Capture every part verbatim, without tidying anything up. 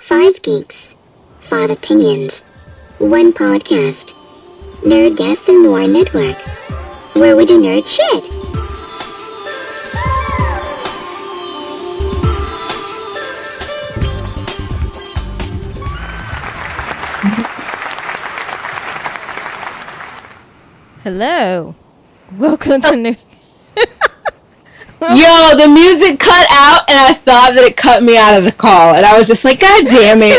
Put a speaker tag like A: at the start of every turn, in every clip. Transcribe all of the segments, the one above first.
A: Five geeks, five opinions, one podcast. Nerdgasm Noir Network, where we do nerd shit.
B: Hello. Welcome to Nerd.
C: Yo, the music cut out, and I thought that it cut me out of the call, and I was just like, God damn it.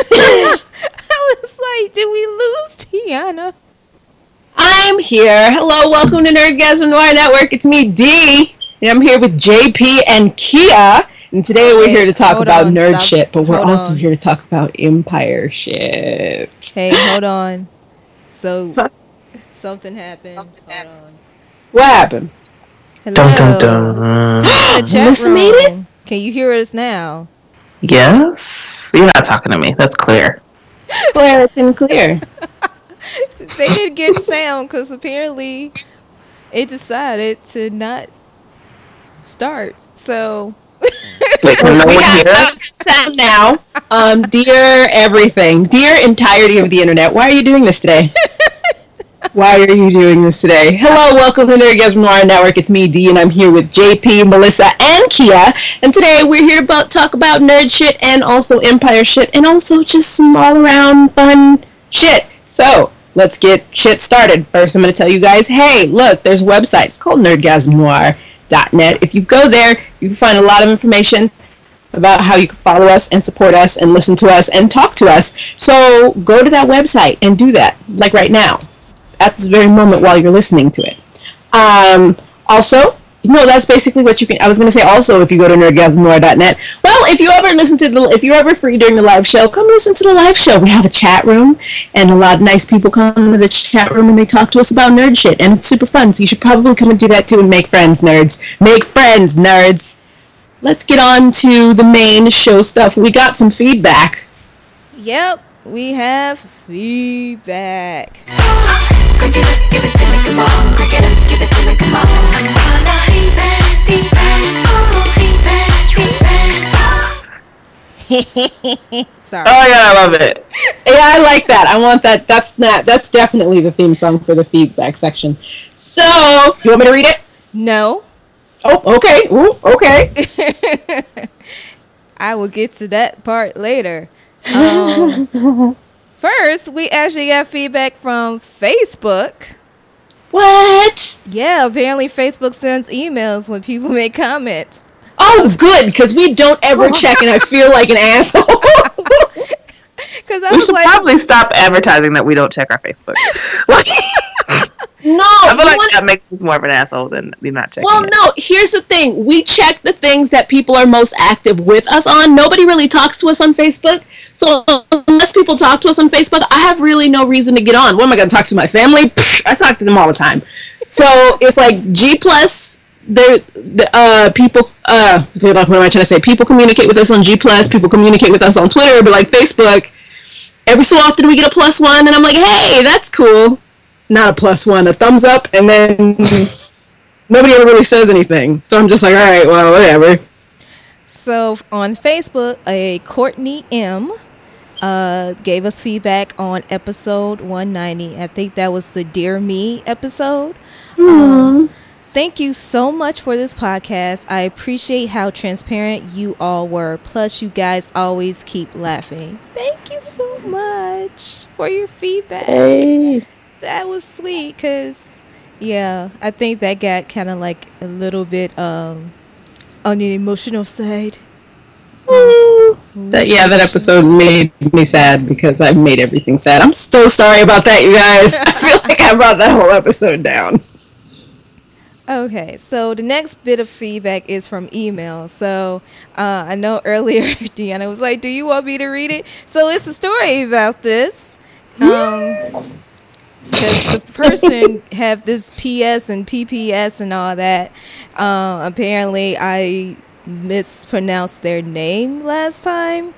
B: I was like, did we lose Tiana?
C: I'm here. Hello, welcome to Nerdgasm Noir Network. It's me, D, and I'm here with J P and Kia, and today we're
B: Hey,
C: here to talk
B: hold
C: about
B: on,
C: nerd
B: stop.
C: shit, but we're
B: Hold
C: also
B: on.
C: here to talk about Empire shit.
B: Hey, hold on. So, something happened. Hold on.
C: What happened?
B: Hello.
D: Dun dun dun.
B: The chat
C: Melissa made it?
B: room. Can you hear us now?
D: Yes? You're not talking to me. That's clear.
C: Clear, it's in clear.
B: They didn't get sound because apparently it decided to not start. So,
D: Wait, can no
C: We
D: one
C: have
D: hear?
C: sound now. Um, dear everything, dear entirety of the internet, why are you doing this today? Why are you doing this today? Hello, welcome to Nerdgasm Noir Network. It's me, D, and I'm here with J P, Melissa, and Kia. And today we're here to about, talk about nerd shit and also Empire shit and also just some all-around fun shit. So, let's get shit started. First, I'm going to tell you guys, hey, look, there's a website. It's called nerdgasm noir dot net. If you go there, you can find a lot of information about how you can follow us and support us and listen to us and talk to us. So, go to that website and do that, like right now, at this very moment while you're listening to it. Um, also, no, that's basically what you can. I was going to say also, if you go to nerdgasm noir dot net. Well, if you ever listen to the, if you're ever free during the live show, come listen to the live show. We have a chat room, and a lot of nice people come to the chat room and they talk to us about nerd shit, and it's super fun. So you should probably come and do that too and make friends, nerds. Make friends, nerds. Let's get on to the main show stuff. We got some feedback.
B: yep, we have feedback.
E: Crank it up, give it to me, come on. Crank it up, give it to me, come on. I'm gonna feedback, feedback, oh, feedback, feedback, oh.
B: Sorry.
D: Oh, yeah, I love it.
C: Yeah, I like that. I want that. That's not. That's definitely the theme song for the feedback section. So, you want me to read it?
B: No.
C: Oh, okay. Ooh, okay.
B: I will get to that part later. Um, first, we actually got feedback from Facebook.
C: What?
B: Yeah, apparently Facebook sends emails when people make comments.
C: Oh, good, because we don't ever check, and I feel like an asshole.
B: Because I
D: We
B: was
D: should
B: like,
D: probably stop advertising that we don't check our Facebook. Like,
C: No,
D: I
C: you
D: feel like
C: want-
D: that makes us more of an asshole than you not checking
C: Well,
D: it.
C: no, here's the thing. We check the things that people are most active with us on. Nobody really talks to us on Facebook. So unless people talk to us on Facebook, I have really no reason to get on. What am I going to talk to my family? Pfft, I talk to them all the time. So it's like G plus, the the uh people uh what am I trying to say? People communicate with us on G plus. People communicate with us on Twitter, but like Facebook, every so often we get a plus one, and I'm like, hey, that's cool. Not a plus one, a thumbs up, and then nobody ever really says anything. So I'm just like, all right, well, whatever.
B: so on Facebook, a Courtney M uh, gave us feedback on episode one ninety. I think that was the Dear Me episode. Um, thank you so much for this podcast. I appreciate how transparent you all were. Plus, you guys always keep laughing. Thank you so much for your feedback.
C: Hey.
B: That was sweet because, yeah, I think that got kind of like a little bit um, on the emotional side.
C: That, yeah, that episode made me sad because I made everything sad. I'm so sorry about that, you guys. I feel like I brought that whole episode down.
B: Okay, so the next bit of feedback is from email. So uh, I know earlier Deanna was like, do you want me to read it? So it's a story about this. Um, because the person have this P S and P P S and all that. Uh, apparently, I mispronounced their name last time,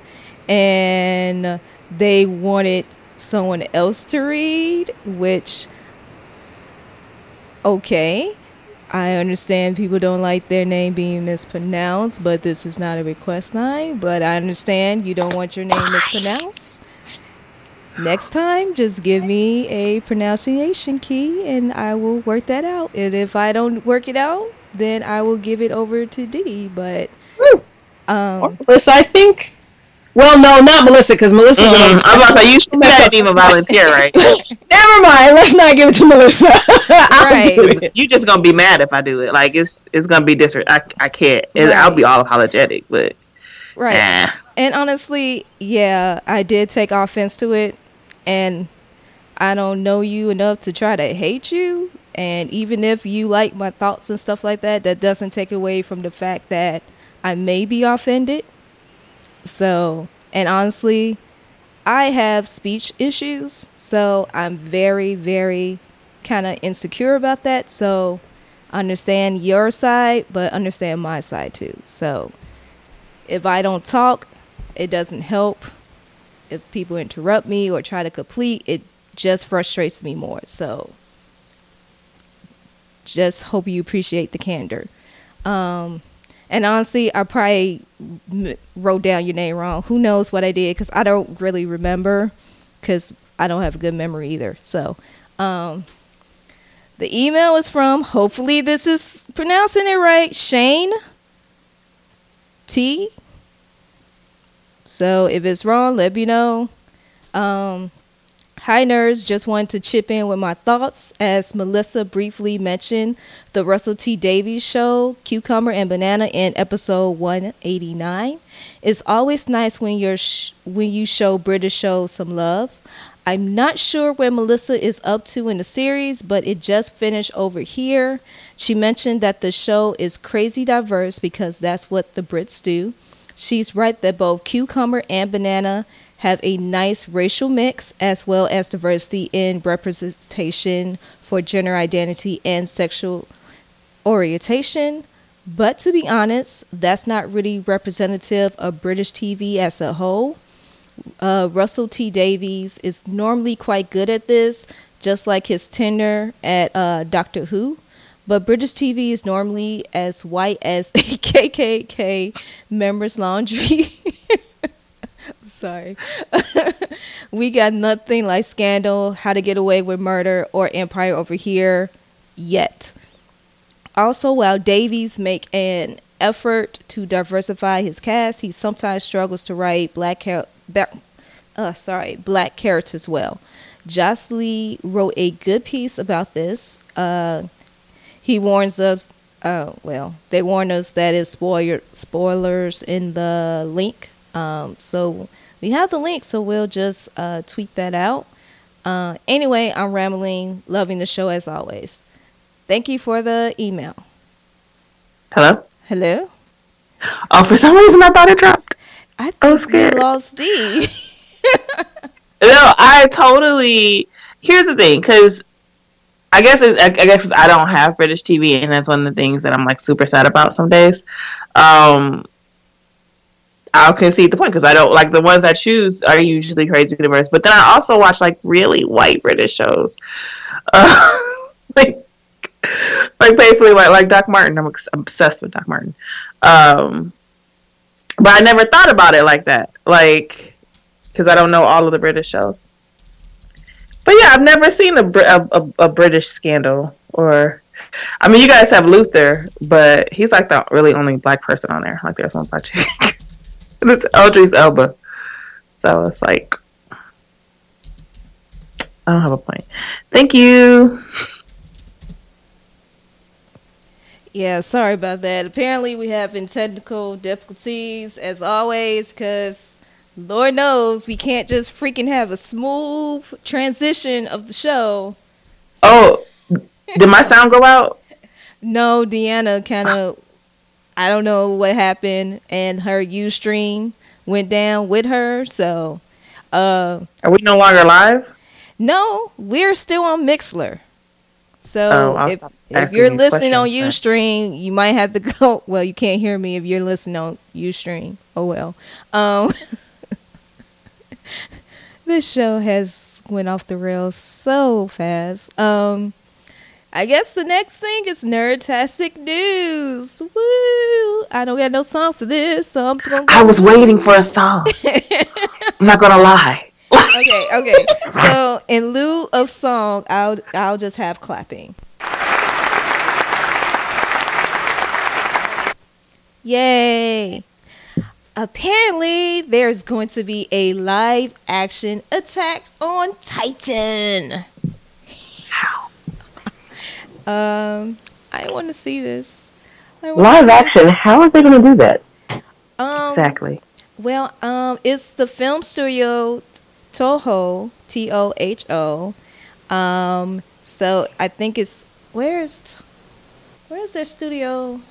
B: and they wanted someone else to read, which, okay. I understand people don't like their name being mispronounced, but this is not a request line. But I understand you don't want your name mispronounced. Next time, just give me a pronunciation key and I will work that out. And if I don't work it out, then I will give it over to Dee. But, um,
C: Melissa, I think. Well, no, not Melissa, because Melissa's.
D: Mm, I'm about to say, you didn't even volunteer, right?
C: Never mind. Let's not give it to Melissa.
B: Right.
C: I'll do it.
D: You just gonna be mad if I do it. Like it's it's gonna be disrespect. I I can't. It,
B: Right.
D: I'll be all apologetic, but
B: right.
D: nah.
B: And honestly, yeah, I did take offense to it. And I don't know you enough to try to hate you. And even if you like my thoughts and stuff like that, that doesn't take away from the fact that I may be offended. So, and honestly, I have speech issues. So I'm very, very kind of insecure about that. So understand your side, but understand my side too. So if I don't talk, it doesn't help. If people interrupt me or try to complete, it just frustrates me more. So just hope you appreciate the candor. Um, and honestly, I probably m- wrote down your name wrong. Who knows what I did? Because I don't really remember, because I don't have a good memory either. So um, the email is from, hopefully this is pronouncing it right, Shane T. So if it's wrong, let me know. Um, hi, nerds. Just wanted to chip in with my thoughts. As Melissa briefly mentioned, the Russell T Davies show, Cucumber and Banana, in episode one eighty-nine. It's always nice when you're sh- when you show British shows some love. I'm not sure where Melissa is up to in the series, but it just finished over here. She mentioned that the show is crazy diverse because that's what the Brits do. She's right that both Cucumber and Banana have a nice racial mix as well as diversity in representation for gender identity and sexual orientation. But to be honest, that's not really representative of British T V as a whole. Uh, Russell T Davies is normally quite good at this, just like his tenure at uh, Doctor Who. But British T V is normally as white as a K K K members' laundry. I'm sorry. We got nothing like Scandal, How to Get Away with Murder, or Empire over here yet. Also, while Davies make an effort to diversify his cast, he sometimes struggles to write black char- ba- uh, sorry, black characters well. Joss Lee wrote a good piece about this. Uh, He warns us, uh, well, they warn us that it's spoiler, spoilers in the link. Um, so we have the link, so we'll just uh, tweet that out. Uh, anyway, I'm rambling, loving the show as always. Thank you for the email.
D: Hello.
B: Hello?
D: Oh, for some reason I thought it dropped.
B: I
D: I was
B: think we
D: scared.
B: lost D.
D: No, I totally. Here's the thing, because I guess it, I, I guess 'cause I don't have British T V, and that's one of the things that I'm like super sad about some days. Um, I'll concede the point because I don't like the ones I choose are usually crazy diverse, but then I also watch like really white British shows, uh, like like basically like like Doc Martin. I'm ex- obsessed with Doc Martin, um, but I never thought about it like that, like because I don't know all of the British shows. But yeah, I've never seen a, Br- a, a, a British Scandal, or I mean, you guys have Luther, but he's like the really only black person on there. Like there's one black chick, and it's Idris Elba. So it's like I don't have a point. Thank you.
B: Yeah, sorry about that. Apparently, we having technical difficulties as always, because Lord knows we can't just freaking have a smooth transition of the show.
D: Oh, did my sound go out?
B: No, Deanna kind of, I don't know what happened, and her Ustream went down with her. So, uh,
D: Are we no longer live?
B: no, we're still on Mixler. So
D: Oh, I'll
B: if
D: stop
B: if
D: asking
B: you're
D: these
B: listening on
D: questions
B: Ustream, you might have to go. Well, you can't hear me if you're listening on Ustream. Oh well. Um, this show has went off the rails so fast. Um, I guess the next thing is Nerdtastic News. Woo! I don't got no song for this, so I'm just gonna go.
D: I was waiting for a song. I'm not gonna lie.
B: Okay, okay. So in lieu of song, I'll I'll just have clapping. Yay! Apparently, there's going to be a live action Attack on Titan.
D: How?
B: Um, I want to see this. I wanna
C: Live
B: see
C: action.
B: this.
C: How are they going to do that?
B: Um,
D: Exactly.
B: Well, um, it's the film studio Toho, T O H O. Um, so I think it's where's where's their studio?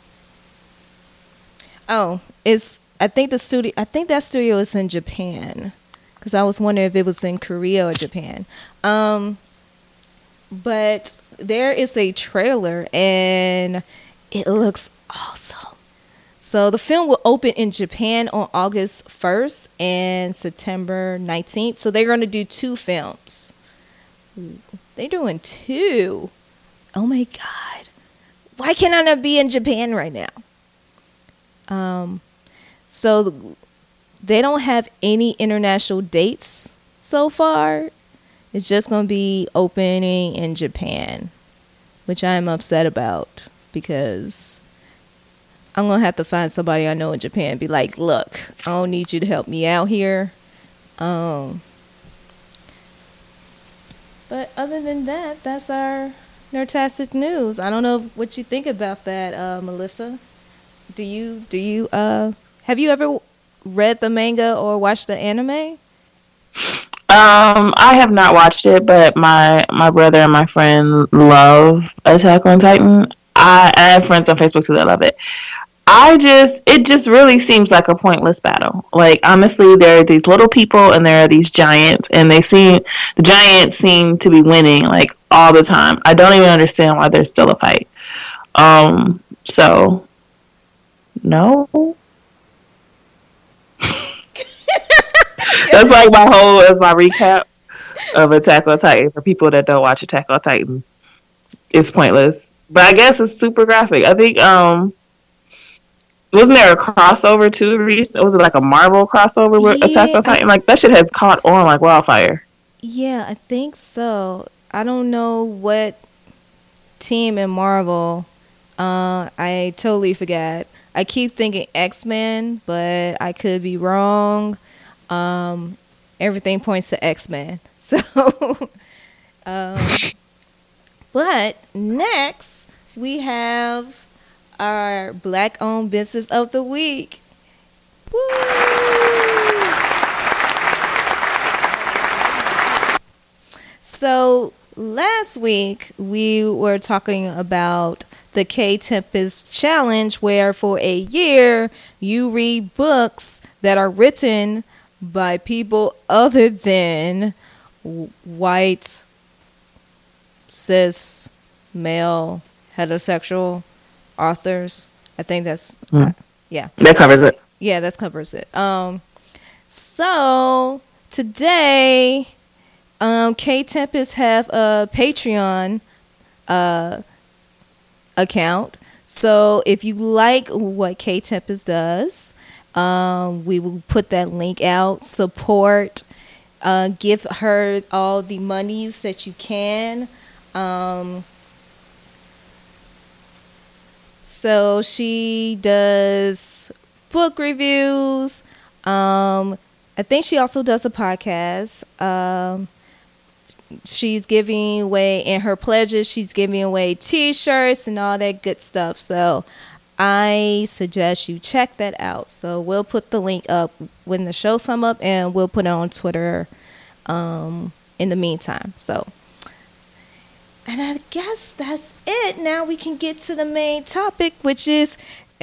B: Oh, it's I think the studio. I think that studio is in Japan, because I was wondering if it was in Korea or Japan. Um, but there is a trailer and it looks awesome. So the film will open in Japan on August first and September nineteenth. So they're going to do two films. They're doing two. Oh my God. Why can I not be in Japan right now? Um, so they don't have any international dates so far. It's just going to be opening in Japan, which I'm upset about because I'm going to have to find somebody I know in Japan and be like, look, I don't need you to help me out here. Um, but other than that, that's our Nerdtastic News. I don't know what you think about that, uh, Melissa. Do you, do you, uh, have you ever read the manga or watched the anime?
D: Um, I have not watched it, but my my brother and my friend love Attack on Titan. I, I have friends on Facebook too that love it. I just, it just really seems like a pointless battle. Like, honestly, there are these little people and there are these giants, and they seem, the giants seem to be winning, like, all the time. I don't even understand why there's still a fight. Um, so, no. That's like my whole, as my recap of Attack on Titan for people that don't watch Attack on Titan. It's pointless. But I guess it's super graphic. I think, um, wasn't there a crossover too? Was it like a Marvel crossover with
B: Yeah,
D: Attack on Titan? Like, that shit has caught on like wildfire.
B: Yeah, I think so. I don't know what team in Marvel. Uh, I totally forgot. I keep thinking X-Men, but I could be wrong. Um, everything points to X-Men. So, um, but next we have our Black-owned business of the week. Woo! So last week we were talking about the K-Tempest Challenge, where for a year you read books that are written by people other than white, cis, male, heterosexual authors. I think that's
D: Mm.
B: uh, yeah.
D: That covers it.
B: Yeah, that covers it. Um, so today, um, K-Tempest have a Patreon uh, account. So if you like what K-Tempest does, um, we will put that link out. Support, uh, give her all the monies that you can. Um, so she does book reviews. Um, I think she also does a podcast. Um, she's giving away, in her pledges, she's giving away t-shirts and all that good stuff. So I suggest you check that out. So we'll put the link up when the shows come up, and we'll put it on Twitter um, in the meantime. So, and I guess that's it. Now we can get to the main topic, which is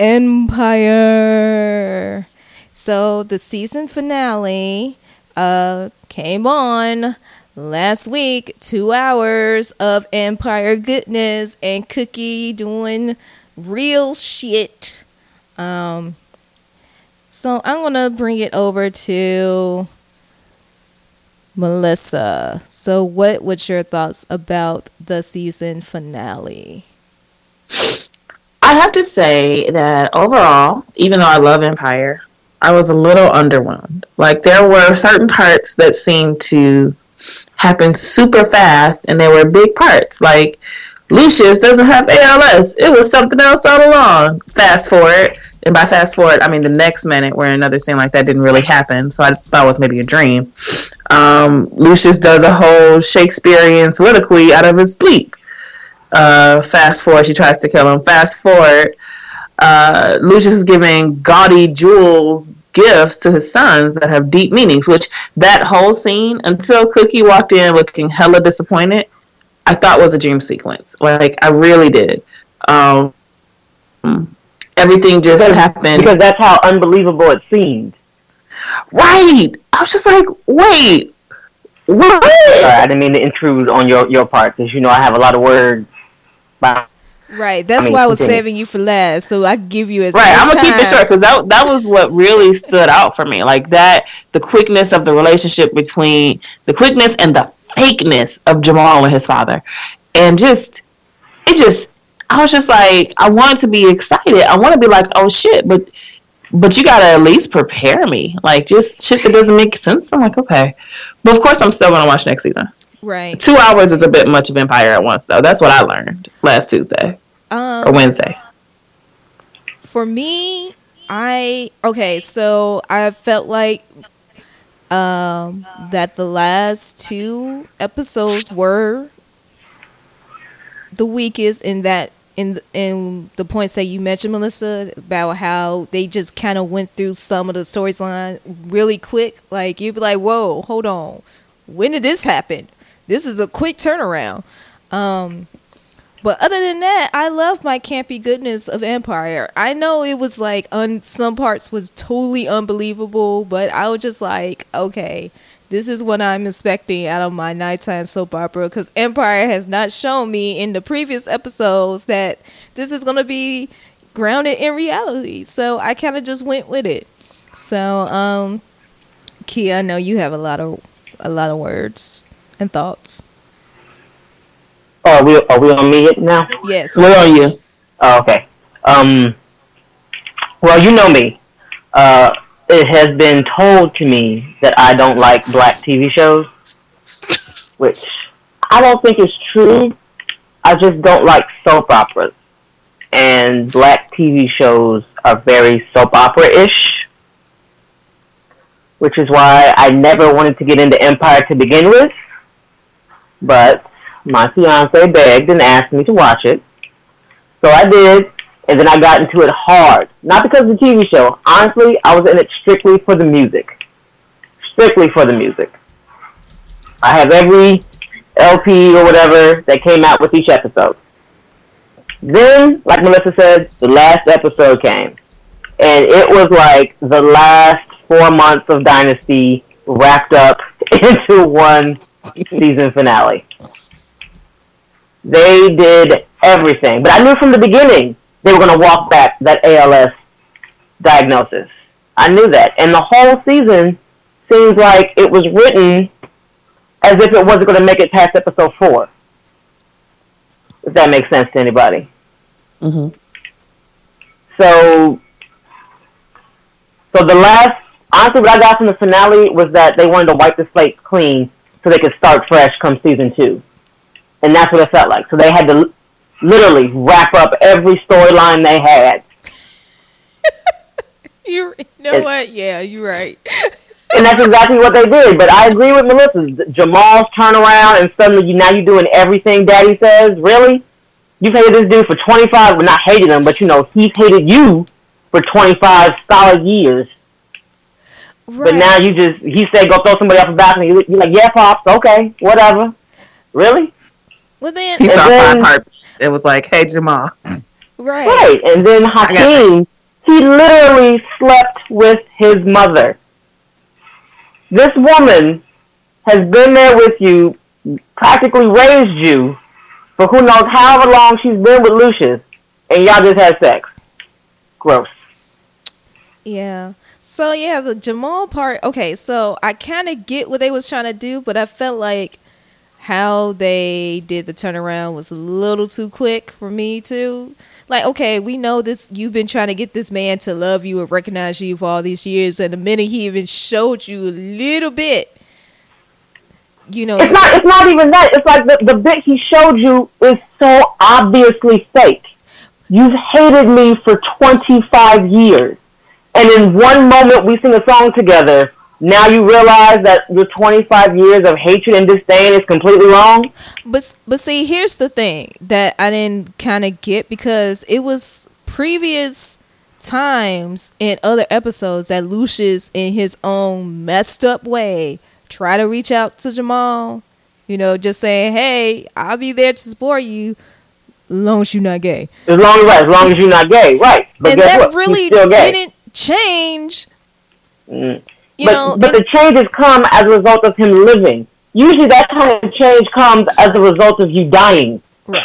B: Empire. So the season finale uh, came on last week. Two hours of Empire goodness and Cookie doing real shit. Um, so I'm gonna bring it over to Melissa, so what was your thoughts about the season finale?
D: I have to say that overall, even though I love Empire, I was a little underwhelmed. Like, there were certain parts that seemed to happen super fast, and they were big parts. Like, Lucius doesn't have A L S. It was something else all along. Fast forward, and by fast forward, I mean the next minute where another scene like that didn't really happen, so I thought it was maybe a dream. Um, Lucius does a whole Shakespearean soliloquy out of his sleep. Uh, fast forward, she tries to kill him. Fast forward, uh, Lucius is giving gaudy jewel gifts to his sons that have deep meanings, which that whole scene, until Cookie walked in looking hella disappointed, I thought was a dream sequence. Like, I really did. Um, everything just
F: because,
D: happened.
F: Because that's how unbelievable it seemed.
D: Right! I was just like, wait, what?
F: Sorry, I didn't mean to intrude on your, your part, because you know I have a lot of words. But
B: Right, that's
F: I mean,
B: why I was
F: continue.
B: saving you for last, so I give you as
D: Right,
B: much
D: I'm gonna keep it
B: time.
D: short because that that was what really stood out for me. Like that, the quickness of the relationship between the quickness and the fakeness of Jamal and his father, and just it just I was just like I wanted to be excited. I want to be like, oh shit, but but you gotta at least prepare me. Like just shit that doesn't make sense. I'm like, okay, but of course I'm still gonna watch next season.
B: Right.
D: Two hours is a bit much of Empire at once, though. That's what I learned last Tuesday
B: Um,
D: or Wednesday.
B: For me, I okay, so I felt like um that the last two episodes were the weakest in that in in the points that you mentioned, Melissa, about how they just kind of went through some of the storyline really quick. Like you'd be like, "Whoa, hold on, when did this happen? This is a quick turnaround." Um, But other than that, I love my campy goodness of Empire. I know it was like un- some parts was totally unbelievable, but I was just like, okay, this is what I'm expecting out of my nighttime soap opera, because Empire has not shown me in the previous episodes that this is going to be grounded in reality. So I kind of just went with it. So, um, Kia, I know you have a lot of a lot of words and thoughts.
F: oh, are we are we on me now?
B: Yes.
D: Where are you?
F: Oh, okay. Um. Well, you know me. Uh, it has been told to me that I don't like black T V shows, which I don't think is true. I just don't like soap operas, and black T V shows are very soap opera-ish, which is why I never wanted to get into Empire to begin with. But my fiance begged and asked me to watch it, so I did. And then I got into it hard. Not because of the T V show. Honestly, I was in it strictly for the music. Strictly for the music. I have every L P or whatever that came out with each episode. Then, like Melissa said, the last episode came. And it was like the last four months of Dynasty wrapped up into one season finale. They did everything. But I knew from the beginning they were going to walk back that A L S diagnosis. I knew that. And the whole season seems like it was written as if it wasn't going to make it past episode four. If that makes sense to anybody.
D: Mm-hmm.
F: So, so the last, honestly, what I got from the finale was that they wanted to wipe the slate clean so they could start fresh come season two. And that's what it felt like. So they had to literally wrap up every storyline they had.
B: You know
F: It-
B: what? Yeah, you're right.
F: And that's exactly what they did. But I agree with Melissa. Jamal's turnaround, and suddenly you, now you're doing everything Daddy says. Really? You've hated this dude for twenty-five, but not hated him, but you know, he's hated you for twenty-five solid years.
B: Right.
F: But now you just, he said go throw somebody off the balcony. You're like, yeah, Pops, okay, whatever. Really?
B: Well then,
D: He saw
F: then-
D: five heartbeats. It was like, hey, Jamal.
B: right.
F: Right. And then
D: got
F: Hakeem, he literally slept with his mother. This woman has been there with you, practically raised you, for who knows however long she's been with Lucius, and y'all just had sex. Gross.
B: Yeah. So yeah, the Jamal part. Okay, so I kind of get what they was trying to do, but I felt like how they did the turnaround was a little too quick for me too. Like, okay, we know this. You've been trying to get this man to love you and recognize you for all these years, and the minute he even showed you a little bit, you know,
F: It's not. It's not even that. It's like the, the bit he showed you is so obviously fake. You've hated me for twenty-five years, and in one moment we sing a song together. Now you realize that your twenty-five years of hatred and disdain is completely wrong.
B: But but see, here's the thing that I didn't kind of get, because it was previous times in other episodes that Lucius, in his own messed up way, try to reach out to Jamal. You know, just saying, "Hey, I'll be there to support you, as long as you're not gay."
F: As long as right, as long as you're not gay, right? But
B: And
F: guess
B: that
F: what?
B: really
F: He's still gay.
B: didn't change.
F: Mm.
B: You
F: but
B: know,
F: but
B: and-
F: the changes come as a result of him living. Usually, that kind of change comes as a result of you dying.
B: right,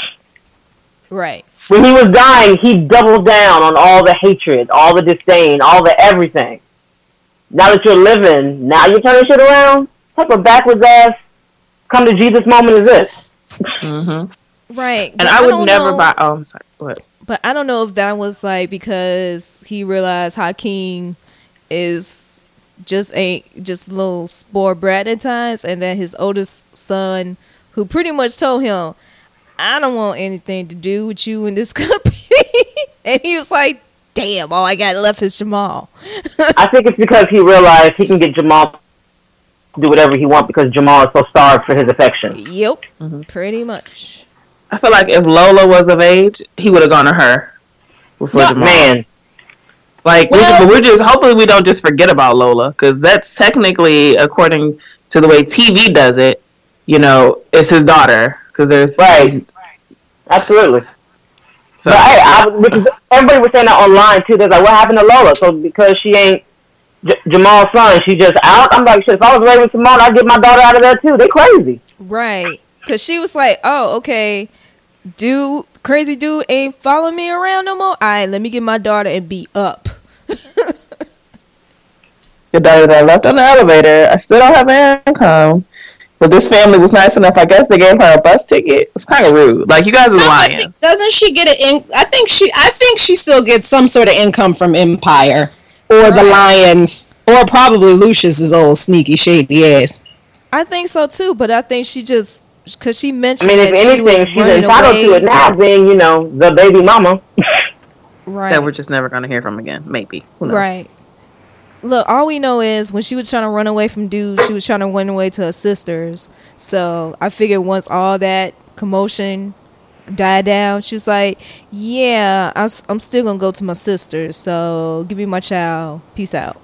B: right.
F: When he was dying, he doubled down on all the hatred, all the disdain, all the everything. Now that you're living, now you're turning shit around? What type of backwards ass come to Jesus moment is this?
D: Mm-hmm.
B: Right.
D: And
B: But
D: I would
B: don't
D: never
B: know-
D: buy. Oh, I'm sorry. What?
B: But I don't know if that was like because he realized Hakeem is just ain't just a little spoiled brat at times, and that his oldest son, who pretty much told him, "I don't want anything to do with you in this company," and he was like, "Damn, all I got left is Jamal."
F: I think it's because he realized he can get Jamal to do whatever he wants because Jamal is so starved for his affection.
B: Yep,
D: Mm-hmm.
B: pretty much.
D: I feel like if Lola was of age, he would have gone to her before
F: No,
D: Jamal.
F: man,
D: Like,
C: Well-
D: we, but we're just hopefully we don't just forget about Lola, because that's technically, according to the way T V does it, you know, it's his daughter. Because there's
F: Right. absolutely.
D: So,
F: But hey, I, because everybody was saying that online too. They're like, "What happened to Lola?" So because she ain't J- Jamal's son, she just out. I'm like, shit. If I was raising Simone, I'd get my daughter out of there too. They crazy.
B: Right, because she was like, "Oh, okay, dude, crazy dude ain't following me around no more. All right, let me get my daughter and be up."
D: your daughter that left on the elevator, I still don't have an income. But this family was nice enough. I guess they gave her a bus ticket. It's kind of rude. Like, you guys are
C: I
D: lying.
C: think- Doesn't she get an? In- I think she. I think she still gets some sort of income from Empire or the
B: Right.
C: Lions, or probably Lucius's old sneaky shady ass.
B: I think so too, but I think she just because she
F: I
B: mentioned
F: mean, if
B: that she was
F: anything, she's
B: running
F: entitled
B: away.
F: to it now, being you know the baby mama.
B: Right,
D: That we're just never going to hear from again. Maybe. Who knows?
B: right. Look, all we know is when she was trying to run away from dudes, she was trying to run away to her sisters. So I figured once all that commotion died down, she was like, "Yeah, I'm, s- I'm still gonna go to my sisters. So give me my child. Peace out."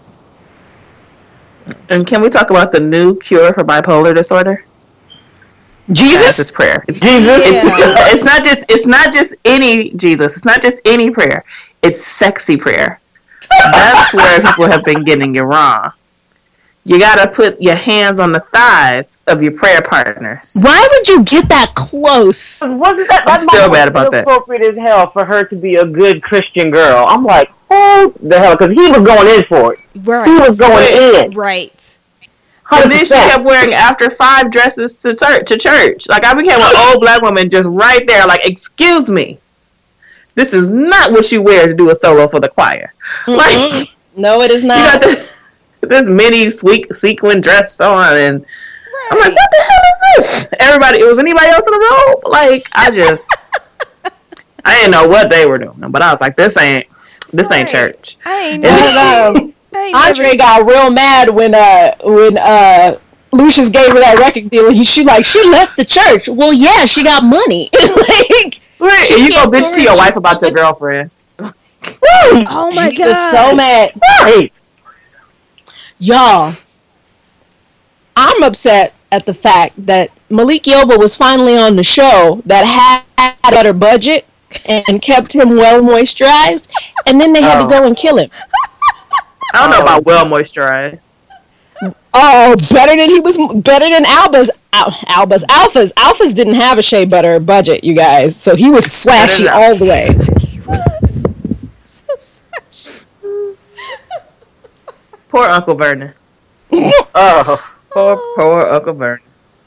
D: And can we talk about the new cure for bipolar disorder? That's
C: Jesus.
D: his prayer. It's,
F: Jesus.
D: it's,
B: Yeah.
D: it's not just it's not just any Jesus. It's not just any prayer. It's sexy prayer. That's where people have been getting it wrong. You gotta put your hands on the thighs of your prayer partners.
C: Why would you get that close?
F: Wasn't that?
D: I'm
F: that
D: still
F: moment
D: mad
F: was
D: about that.
F: Appropriate as hell for her to be a good Christian girl. I'm like, oh the hell, because he was going in for it.
B: Right.
F: He was going in.
B: Right.
F: one
D: And
F: hundred
D: then she
F: percent.
D: kept wearing after five dresses to church. To church, like I became an old black woman just right there. Like, excuse me, this is not what you wear to do a solo for the choir. Like,
C: No, it is
D: you
C: not.
D: got this, this mini sweet sequin dress on, and I'm like,
B: Right.
D: what the hell is this? Everybody, was anybody else in the room? Like, I just, I didn't know what they were doing, but I was like, this ain't, this ain't
B: Right.
D: church.
B: I ain't
D: And
B: never.
C: um,
B: I ain't
C: Andre
B: never
C: got real mad when uh when uh Lucius gave her that record deal. He, she like she left the church. Well, yeah, she got money. Like,
D: Right,
C: She
D: and you go
C: can't
D: bitch
C: tour
D: to your
C: it.
D: wife
C: She's
D: about your
C: still-
D: girlfriend.
B: Oh my
C: she was
B: god.
C: so mad.
F: Right.
C: Y'all, I'm upset at the fact that Malik Yoba was finally on the show that had a better budget and kept him well moisturized, and then they had
F: Oh.
C: to go and kill him.
D: I don't know
F: Oh.
D: about well moisturized.
C: Oh, better than he was, better than Alba's. Al, Alba's Alphas. Alphas didn't have a shea butter budget, you guys, so he was slashy
D: enough.
C: all the way.
B: He was so sad.
D: Poor Uncle Vernon.
F: Oh,
D: Poor, poor Uncle Vernon.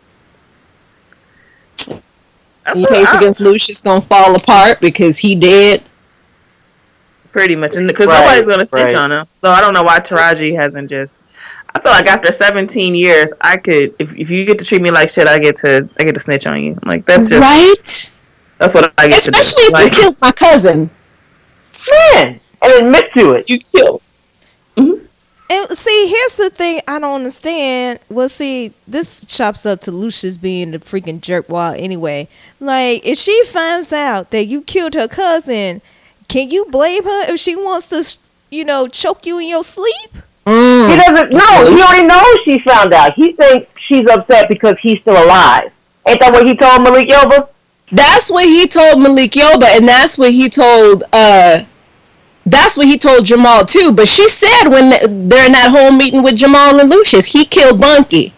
C: The case against Lucius gonna fall apart because he dead.
D: Pretty much, because
F: Right,
D: nobody's gonna snitch
F: right.
D: on him. So I don't know why Taraji hasn't just. I feel like after seventeen years, I could. If, if you get to treat me like shit, I get to. I get to snitch on you. Like that's just.
C: Right?
D: That's what I get
C: Especially
D: to do.
C: if you killed my cousin.
F: man, and admit to it.
D: you kill.
B: And see, here's the thing I don't understand. Well, see, this chops up to Lucius being the freaking jerkwad anyway. Like, if she finds out that you killed her cousin, can you blame her if she wants to, you know, choke you in your sleep?
C: Mm.
F: He doesn't know. He already knows she found out. He thinks she's upset because he's still alive. Ain't that what he told Malik Yoba?
C: That's what he told Malik Yoba, and that's what he told. Uh, that's what he told Jamal too. But she said when they're in that whole meeting with Jamal and Lucius, he killed Bunky,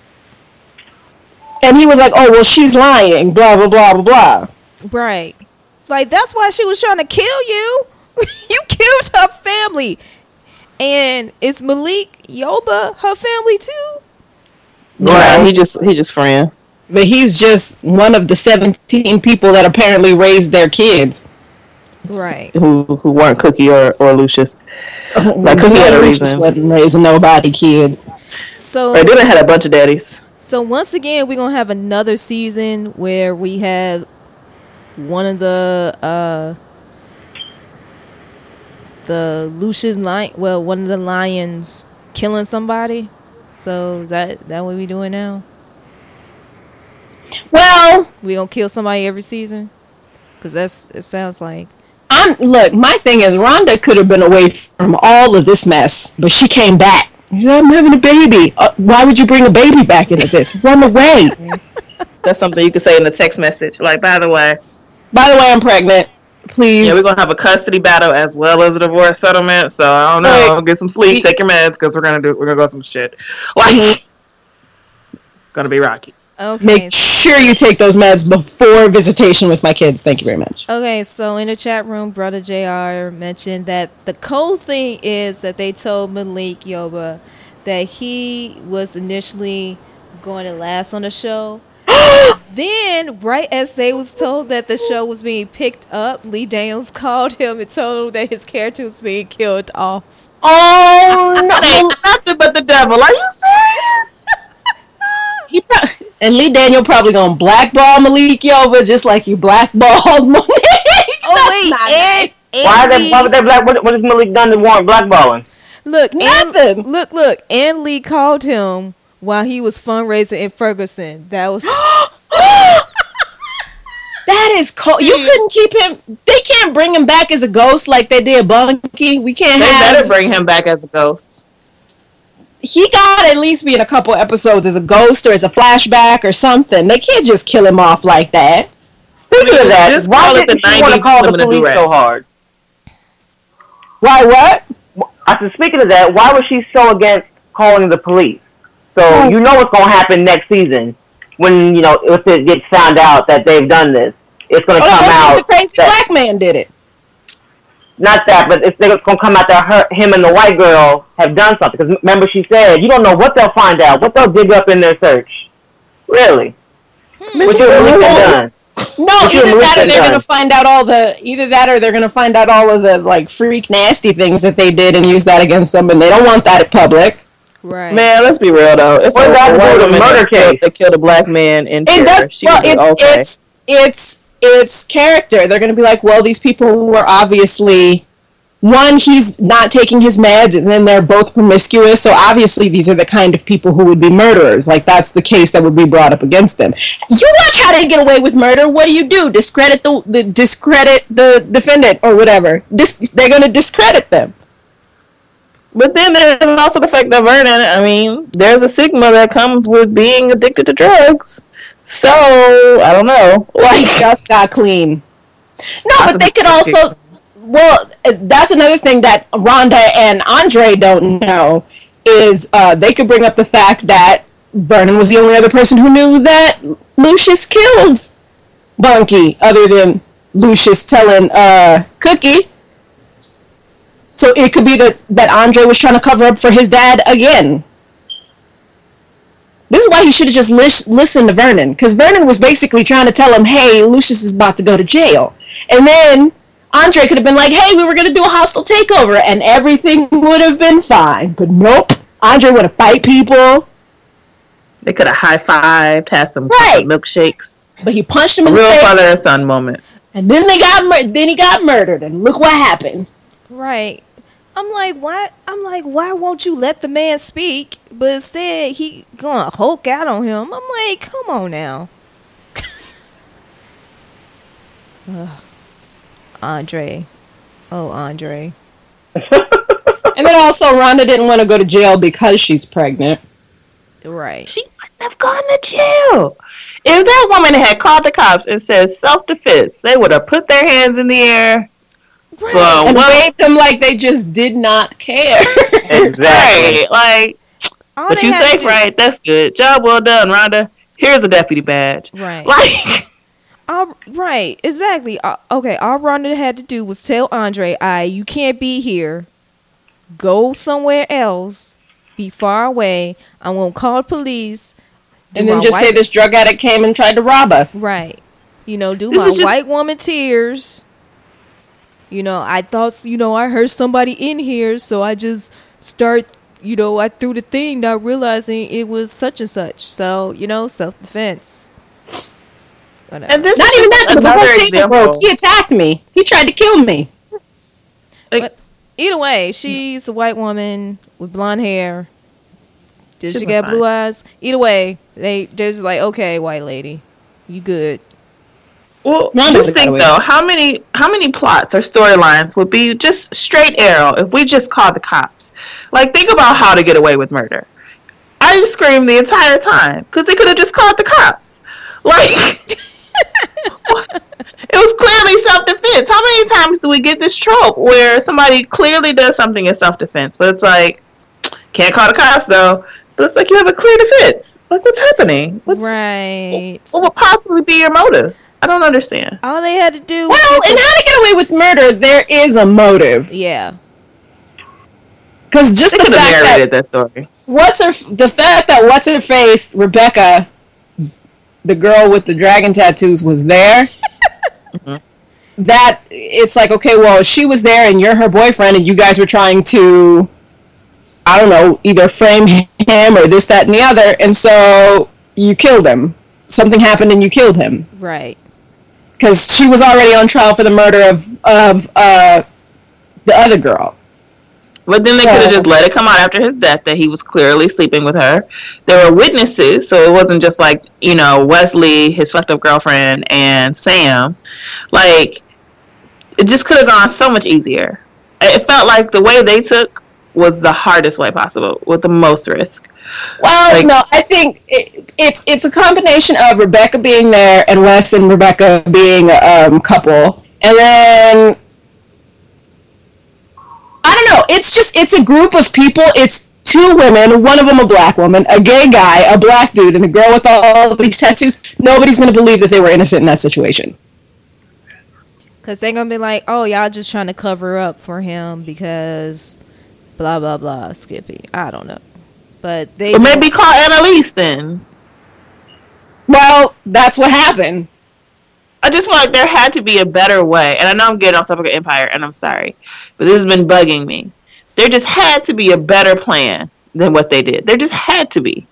C: and he was like, "Oh well, she's lying." Blah blah blah blah blah.
B: Right. Like, that's why she was trying to kill you. You killed her family. And is Malik Yoba her family too?
D: Right. He just. He just friend.
C: But he's just one of the seventeen people that apparently raised their kids.
B: Right.
D: Who who weren't Cookie or, or Lucius. Like Cookie had a
C: Lucius
D: reason.
C: wasn't raising nobody kids.
B: So
D: Right, then they had a bunch of daddies.
B: So once again, we're gonna have another season where we have one of the uh the Lucius lion, well, one of the lions killing somebody. So is that that what we doing now?
C: Well,
B: We gonna kill somebody every season? Cause that's it sounds like.
C: I'm look. My thing is, Rhonda could have been away from all of this mess, but she came back. She said, I'm having a baby. Uh, why would you bring a baby back into this? Run away.
D: That's something you could say in the text message. Like, by the way,
C: By the way, I'm pregnant. Please.
D: yeah, we're gonna have a custody battle as well as a divorce settlement. So I don't know.
C: Right.
D: Get some sleep, take your meds, because we're gonna do. We're gonna go some shit. Like, it's gonna be rocky.
B: Okay.
C: Make sure you take those meds before visitation with my kids. Thank you very much.
B: Okay, so in the chat room, Brother J R mentioned that the cold thing is that they told Malik Yoba that he was initially going to last on the show. Then, right as they was told that the show was being picked up, Lee Daniels called him and told him that his character was being killed off.
C: Oh no!
D: Ain't nothing but the devil. Are you serious?
C: He pro- and Lee Daniel probably gonna blackball Malik Yoba just like you blackballed Monique.
B: Oh wait,
C: not
B: and, and
F: Why,
B: Lee,
F: that, why would that black? What, what has Malik done to warrant blackballing?
B: look, and,
C: Nothing.
B: look, look, and Lee called him while he was fundraising in Ferguson. That was
C: That is cold. You couldn't keep him. They can't bring him back as a ghost like they did Bunky. We can't
D: They
C: have.
D: better bring him back as a ghost.
C: He got to at least be in a couple episodes as a ghost or as a flashback or something. They can't just kill him off like that.
F: Speaking of that,
D: Just
F: why
D: call it
F: did
D: the
F: she want to
D: nineties
F: call the
D: women to do
F: police
D: rap.
F: so hard?
C: Why? What?
F: I said, speaking of that, why was she so against calling the police? So
C: Oh.
F: you know what's going to happen next season when, you know, if it gets found out that they've done this. It's going to
C: Oh,
F: come
C: no,
F: out.
C: the crazy
F: that-
C: black man did it.
F: Not that, but it's, it's going to come out that her, him and the white girl have done something. Because remember, she said, you don't know what they'll find out, what they'll dig up in their search. Really? What you have done?
C: No,
F: What you
C: either
F: and
C: that or
F: Lisa
C: they're
F: done?
C: gonna find out all the either that or they're gonna find out all of the like freak nasty things that they did and use that against them, and they don't want that in public.
B: right.
D: Man, let's be real though. It's
F: What
D: a,
F: does that
D: a
F: do
D: white
F: with the
D: woman
F: murder
D: that killed,
F: case?
D: that killed a black man in
C: It
D: terror.
C: does.
D: She
C: Well,
D: would be
C: it's
D: okay.
C: it's it's it's character. They're gonna be like, well, these people were obviously one. He's not taking his meds, and then they're both promiscuous. So obviously, these are the kind of people who would be murderers. Like that's the case that would be brought up against them. You watch how they get away with murder. What do you do? Discredit the, the discredit the defendant or whatever. Dis- they're gonna discredit them.
D: But then there's also the fact that Vernon, I mean, there's a stigma that comes with being addicted to drugs. So, I don't know. Like,
C: Just got clean. No,
D: Lots
C: but
D: of
C: they could
D: people
C: also. Well, uh, that's another thing that Rhonda and Andre don't know is uh, they could bring up the fact that Vernon was the only other person who knew that Lucius killed Bunky, other than Lucius telling uh, Cookie. So it could be that, that Andre was trying to cover up for his dad again. This is why he should have just lis- listened to Vernon. Because Vernon was basically trying to tell him, hey, Lucius is about to go to jail. And then Andre could have been like, hey, we were going to do a hostile takeover. And everything would have been fine. But nope. Andre would have fight people.
D: They could have high-fived, had some
C: Right.
D: milkshakes.
C: But he punched him
D: A
C: in the
D: real
C: face.
D: father and son moment.
C: And then they got mur- then he got murdered. And look what happened.
B: Right. I'm like, why? I'm like, why won't you let the man speak? But instead, he gonna Hulk out on him. I'm like, come on now. Ugh. Andre. Oh, Andre.
C: And then also Rhonda didn't want to go to jail because she's pregnant.
B: Right.
D: She wouldn't have gone to jail. If that woman had called the cops and said self-defense, they would have put their hands in the air.
B: Right.
D: Well,
C: And
D: well,
C: waved them like they just did not care.
D: Right. Like,
B: All
D: but
B: they
D: you
B: had to
D: safe,
B: do-
D: right? That's good. Job well done, Rhonda. Here's a deputy badge.
B: Right.
D: Like,
B: All, right. Exactly. Uh, okay. All Rhonda had to do was tell Andre, "I, you can't be here. Go somewhere else. Be far away. I won't call the police." Do
C: And then
B: my
C: just
B: white-
C: say this drug addict came and tried to rob us.
B: Right. You know, do
D: This
B: my
D: is just-
B: white woman tears. You know, I thought, you know, I heard somebody in here, so I just start, you know, I threw the thing, not realizing it was such and such. So, you know, self-defense. Whatever.
D: and this
C: Not
D: is
C: even
D: just
C: that. It was a whole
D: another
C: table broke.
D: example.
C: He attacked me. He tried to kill me.
B: But either way, she's a white woman with blonde hair. Did
D: She'll
B: she
D: be
B: get
D: fine.
B: blue eyes? Either way, they they're just like, okay, white lady, you good.
D: Well,
C: Rhonda
D: just
C: would've got
D: think
C: away
D: though,
C: with
D: how many how many plots or storylines would be just straight arrow if we just called the cops? Like, think about How to Get Away with Murder. I screamed the entire time because they could have just called the cops. Like, it was clearly self-defense. How many times do we get this trope where somebody clearly does something in self-defense, but it's like, can't call the cops though. But it's like, you have a clear defense. Like, what's happening? What's,
B: Right.
D: What would possibly be your motive? I don't understand.
B: All they had to do was
C: Well,
B: get
C: in
B: the-
C: How to Get Away with Murder, there is a motive.
B: yeah.
C: Because just
D: They
C: the
D: could have
C: fact that
D: narrated that story.
C: what's her the fact that what's her face Rebecca, the girl with the dragon tattoos, was there. That it's like, okay, well, she was there and you're her boyfriend, and you guys were trying to, I don't know, either frame him or this, that, and the other, and so you killed him. Something happened and you killed him
B: Right.
C: because she was already on trial for the murder of of uh, the other girl.
D: But then they
C: So-
D: could have just let it come out after his death that he was clearly sleeping with her. There were witnesses, so it wasn't just like, you know, Wesley, his fucked up girlfriend, and Sam. Like, it just could have gone so much easier. It felt like the way they took was the hardest way possible, with the most risk.
C: Well,
D: Like-
C: no, I think it, it's it's a combination of Rebecca being there and Wes and Rebecca being a um, couple, and then I don't know. It's just it's a group of people. It's two women, one of them a black woman, a gay guy, a black dude, and a girl with all of these tattoos. Nobody's going to believe that they were innocent in that situation.
B: Because they're going to be like, oh, y'all just trying to cover up for him because blah, blah, blah, Skippy. I don't know. But they...
D: But maybe call Annalise then.
C: Well, that's what happened.
D: I just feel like there had to be a better way. And I know I'm getting off topic of Empire, and I'm sorry. But this has been bugging me. There just had to be a better plan than what they did. There just had to be.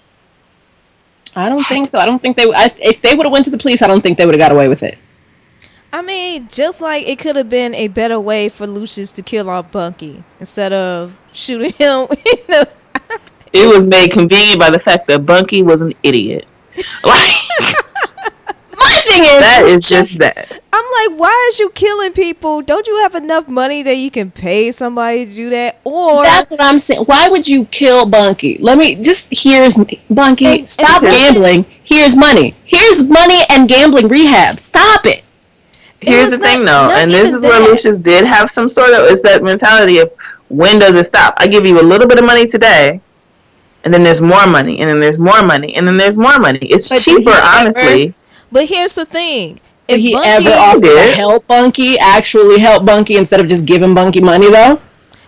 C: I don't think so. I don't think they. I, if they would have went to the police, I don't think they would have got away with it.
B: I mean, just like it could have been a better way for Lucius to kill off Bunky instead of shooting him. You know?
D: It was made convenient by the fact that Bunky was an idiot. Like,
C: My thing is,
D: that is just that.
B: I'm like, why is you killing people? Don't you have enough money that you can pay somebody to do that? Or
C: that's what I'm saying. Why would you kill Bunky? Let me just here's Bunky.
B: And-
C: Stop
B: and-
C: gambling. Here's money. Here's money and gambling rehab. Stop it.
D: Here's
B: was
D: the
B: not-
D: thing, though,
B: not
D: and this
B: even
D: is where
B: that.
D: Lucius did have some sort of, it's that mentality of, when does it stop? I give you a little bit of money today, and then there's more money, and then there's more money, and then there's more money. It's
C: But did
D: cheaper,
C: he ever-
D: honestly.
B: but here's the thing:
C: Did
B: if
C: he
B: Bunky,
C: ever offer to
D: did.
C: help Bunky? Actually help Bunky instead of just giving Bunky money, though?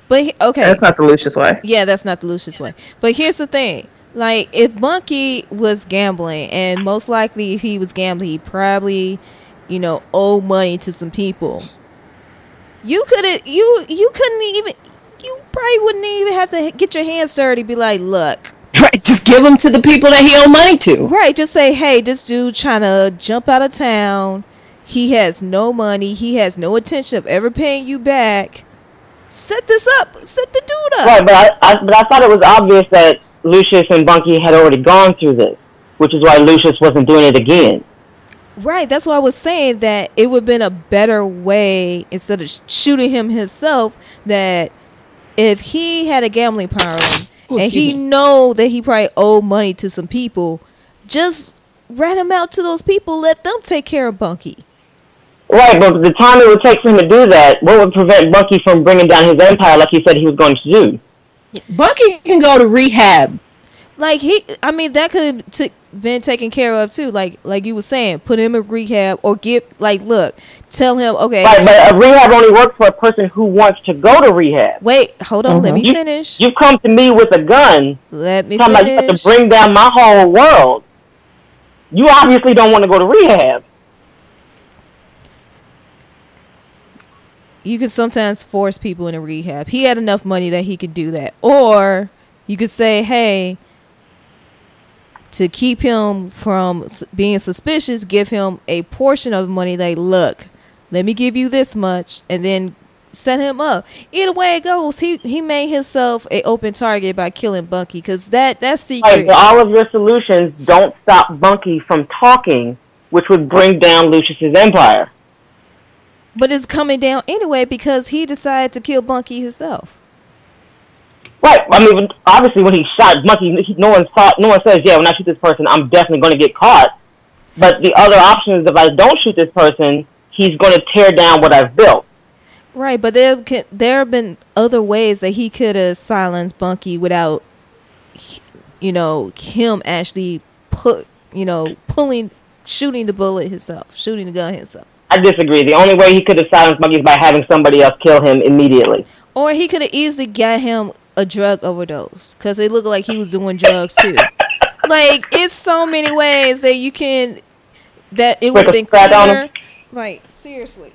B: But he- okay,
D: That's not the Lucius way.
B: yeah, that's not the Lucius way. But here's the thing: like, if Bunky was gambling, and most likely if he was gambling, he probably, you know, owed money to some people. You couldn't, you you couldn't even, you probably wouldn't even have to get your hands dirty. Be like, look,
C: Right, just give them to the people that he owed money to.
B: right? Just say, hey, this dude trying to jump out of town. He has no money. He has no intention of ever paying you back. Set this up. Set the dude up.
F: Right, but I, I but I thought it was obvious that Lucius and Bunky had already gone through this, which is why Lucius wasn't doing it again.
B: Right, that's why I was saying that it would have been a better way, instead of sh- shooting him himself, that if he had a gambling problem
C: Oh,
B: and
C: excuse
B: he
C: me.
B: know that he probably owed money to some people, just rat him out to those people, let them take care of Bunky.
F: Right, but the time it would take for him to do that, what would prevent Bunky from bringing down his empire like he said he was going to do?
C: Bunky can go to rehab.
B: Like, he, I mean, that could have t- been taken care of too. Like, like you were saying, put him in rehab or get, like, look, tell him, okay,
F: Right, but a rehab only works for a person who wants to go to rehab.
B: wait, hold on, let me
F: You-
B: finish.
F: You come to me with a gun,
B: Let me
F: talking about you have
B: finish.
F: to bring down my whole world. You obviously don't want to go to rehab.
B: You can sometimes force people into rehab. He had enough money that he could do that. Or you could say, hey, to keep him from s- being suspicious, give him a portion of the money. Like, look, let me give you this much, and then set him up. Either way it goes, he he made himself a open target by killing Bunky, because that that's secret.
F: Right, but all of your solutions don't stop Bunky from talking, which would bring down Lucius's empire.
B: But it's coming down anyway because he decided to kill Bunky himself.
F: Right. I mean, obviously, when he shot Bunky, he- no one thought, no one says, "Yeah, when I shoot this person, I'm definitely going to get caught." But the other option is, if I don't shoot this person, he's going to tear down what I've built.
B: Right, but there can, there have been other ways that he could have silenced Bunky without, you know, him actually put, you know, pulling, shooting the bullet himself, shooting the gun himself.
F: I disagree. The only way he could have silenced Bunky is by having somebody else kill him immediately.
B: Or he could have easily got him a drug overdose because it looked like he was doing drugs too. Like, it's so many ways that you can, that it would have been
F: Quick, a fat on
B: cleaner. Like, seriously.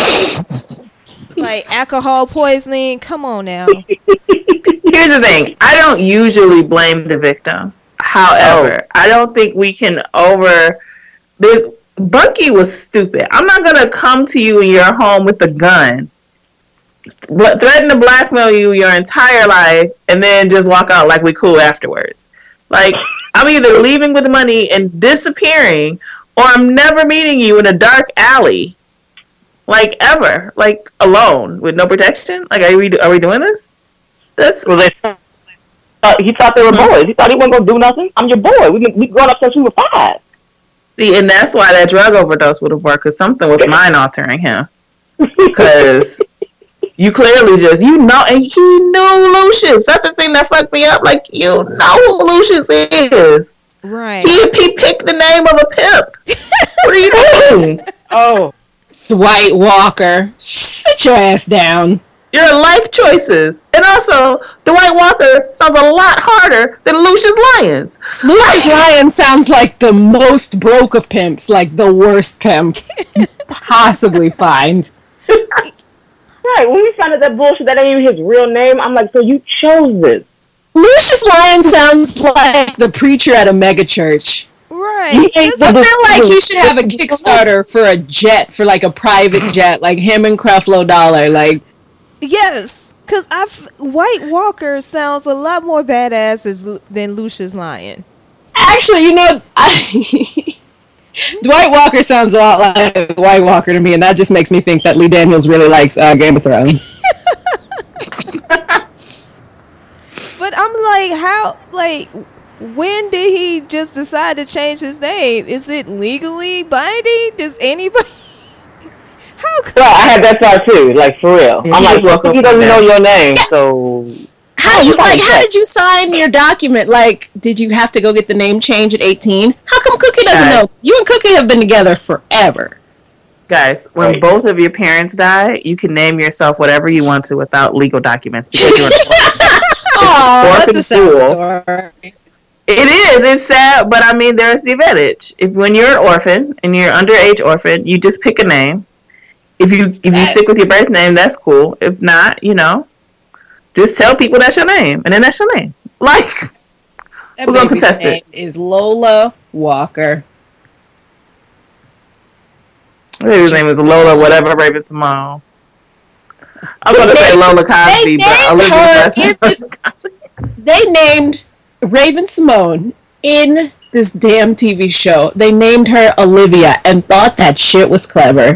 B: Like, alcohol poisoning. Come on now.
D: Here's the thing. I don't usually blame the victim. However, I don't think we can over. There's Bunky was stupid. I'm not gonna come to you in your home with a gun, but threaten to blackmail you your entire life, and then just walk out like we cool afterwards. Like, I'm either leaving with the money and disappearing, or I'm never meeting you in a dark alley, like ever, like alone with no protection. Like, are we are we doing this? That's
F: Well, they thought, he thought they were boys. He thought he wasn't going to do nothing. I'm your boy. We've been, we've grown up since we were five.
D: See, and that's why that drug overdose would have worked, because something was mind altering him. Because you clearly just, you know, and he knew Lucius. That's the thing that fucked me up. Like, you know who Lucius is.
B: Right.
D: He, he picked the name of a pimp. What are you doing?
F: Oh.
C: Dwight Walker, sit your ass down.
D: Your life choices. And also, Dwight Walker sounds a lot harder than Lucius Lyons.
C: Lucius Lyon sounds like the most broke of pimps, like the worst pimp you possibly find.
F: Right, when we found out that bullshit, that ain't even his real name, I'm like, so you chose this.
C: Lucius Lyon sounds like the preacher at a mega church.
B: Right.
F: ain't
C: I
B: That's-
C: feel like he should have a Kickstarter for a jet, for like a private jet, like him and Creflo Dollar. Like,
B: yes, because I've White Walker sounds a lot more badass as, Lu- than Lucius Lyon.
C: actually, you know, I, Dwight Walker sounds a lot like White Walker to me, and that just makes me think that Lee Daniels really likes uh, Game of Thrones.
B: But I'm like, how, like, when did he just decide to change his name? Is it legally binding? Does anybody? How could
F: Right, I had that thought too, like, for real.
D: Yeah,
F: I'm
D: he
F: like,
D: just woke
F: well,
D: up
F: he doesn't
D: one
F: know
D: day.
F: your name, so...
C: How you
F: How
C: like?
F: you
C: How
F: check?
C: did you sign your document? Like, did you have to go get the name change at eighteen? How come Cookie doesn't
D: Guys.
C: know? You and Cookie have been together forever.
D: guys, when
F: Right.
D: both of your parents die, you can name yourself whatever you want to without legal documents because you're an orphan.
C: Oh, that's
D: orphan
C: a sad
D: fool.
C: story.
D: It is. It's sad, but I mean, there's the advantage. If when you're an orphan and you're an underage orphan, you just pick a name. If you if you
C: Sad.
D: stick with your birth name, that's cool. If not, you know, just tell people that's your name, and then that's your name. Like,
C: That
D: We're gonna
C: baby's
D: contest it.
C: name is Lola Walker.
D: his name is Lola, whatever Raven Simone. I'm gonna say Lola Cosby,
C: they
D: but
C: named
D: Olivia
C: her
D: West-
C: in Cosby. They named Raven Simone in this damn T V show. They named her Olivia and thought that shit was clever.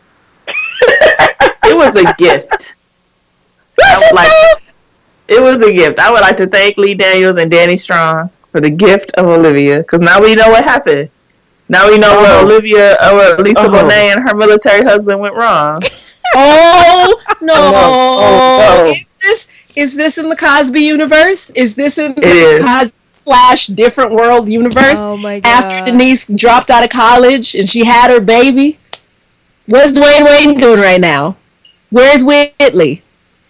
D: It was a gift. I would like, it was a gift. I would like to thank Lee Daniels and Danny Strong for the gift of Olivia, because now we know what happened. Now we know
F: Oh.
D: where Olivia, or where Lisa
F: Oh.
D: Bonet and her military husband went wrong.
C: Oh no!
F: Oh, no.
C: Is this is this in the Cosby universe? Is this in the
D: It is.
C: Cosby slash different world universe?
B: Oh my god.
C: After Denise dropped out of college and she had her baby, what's Dwayne Wade doing right now? Where's Whitley?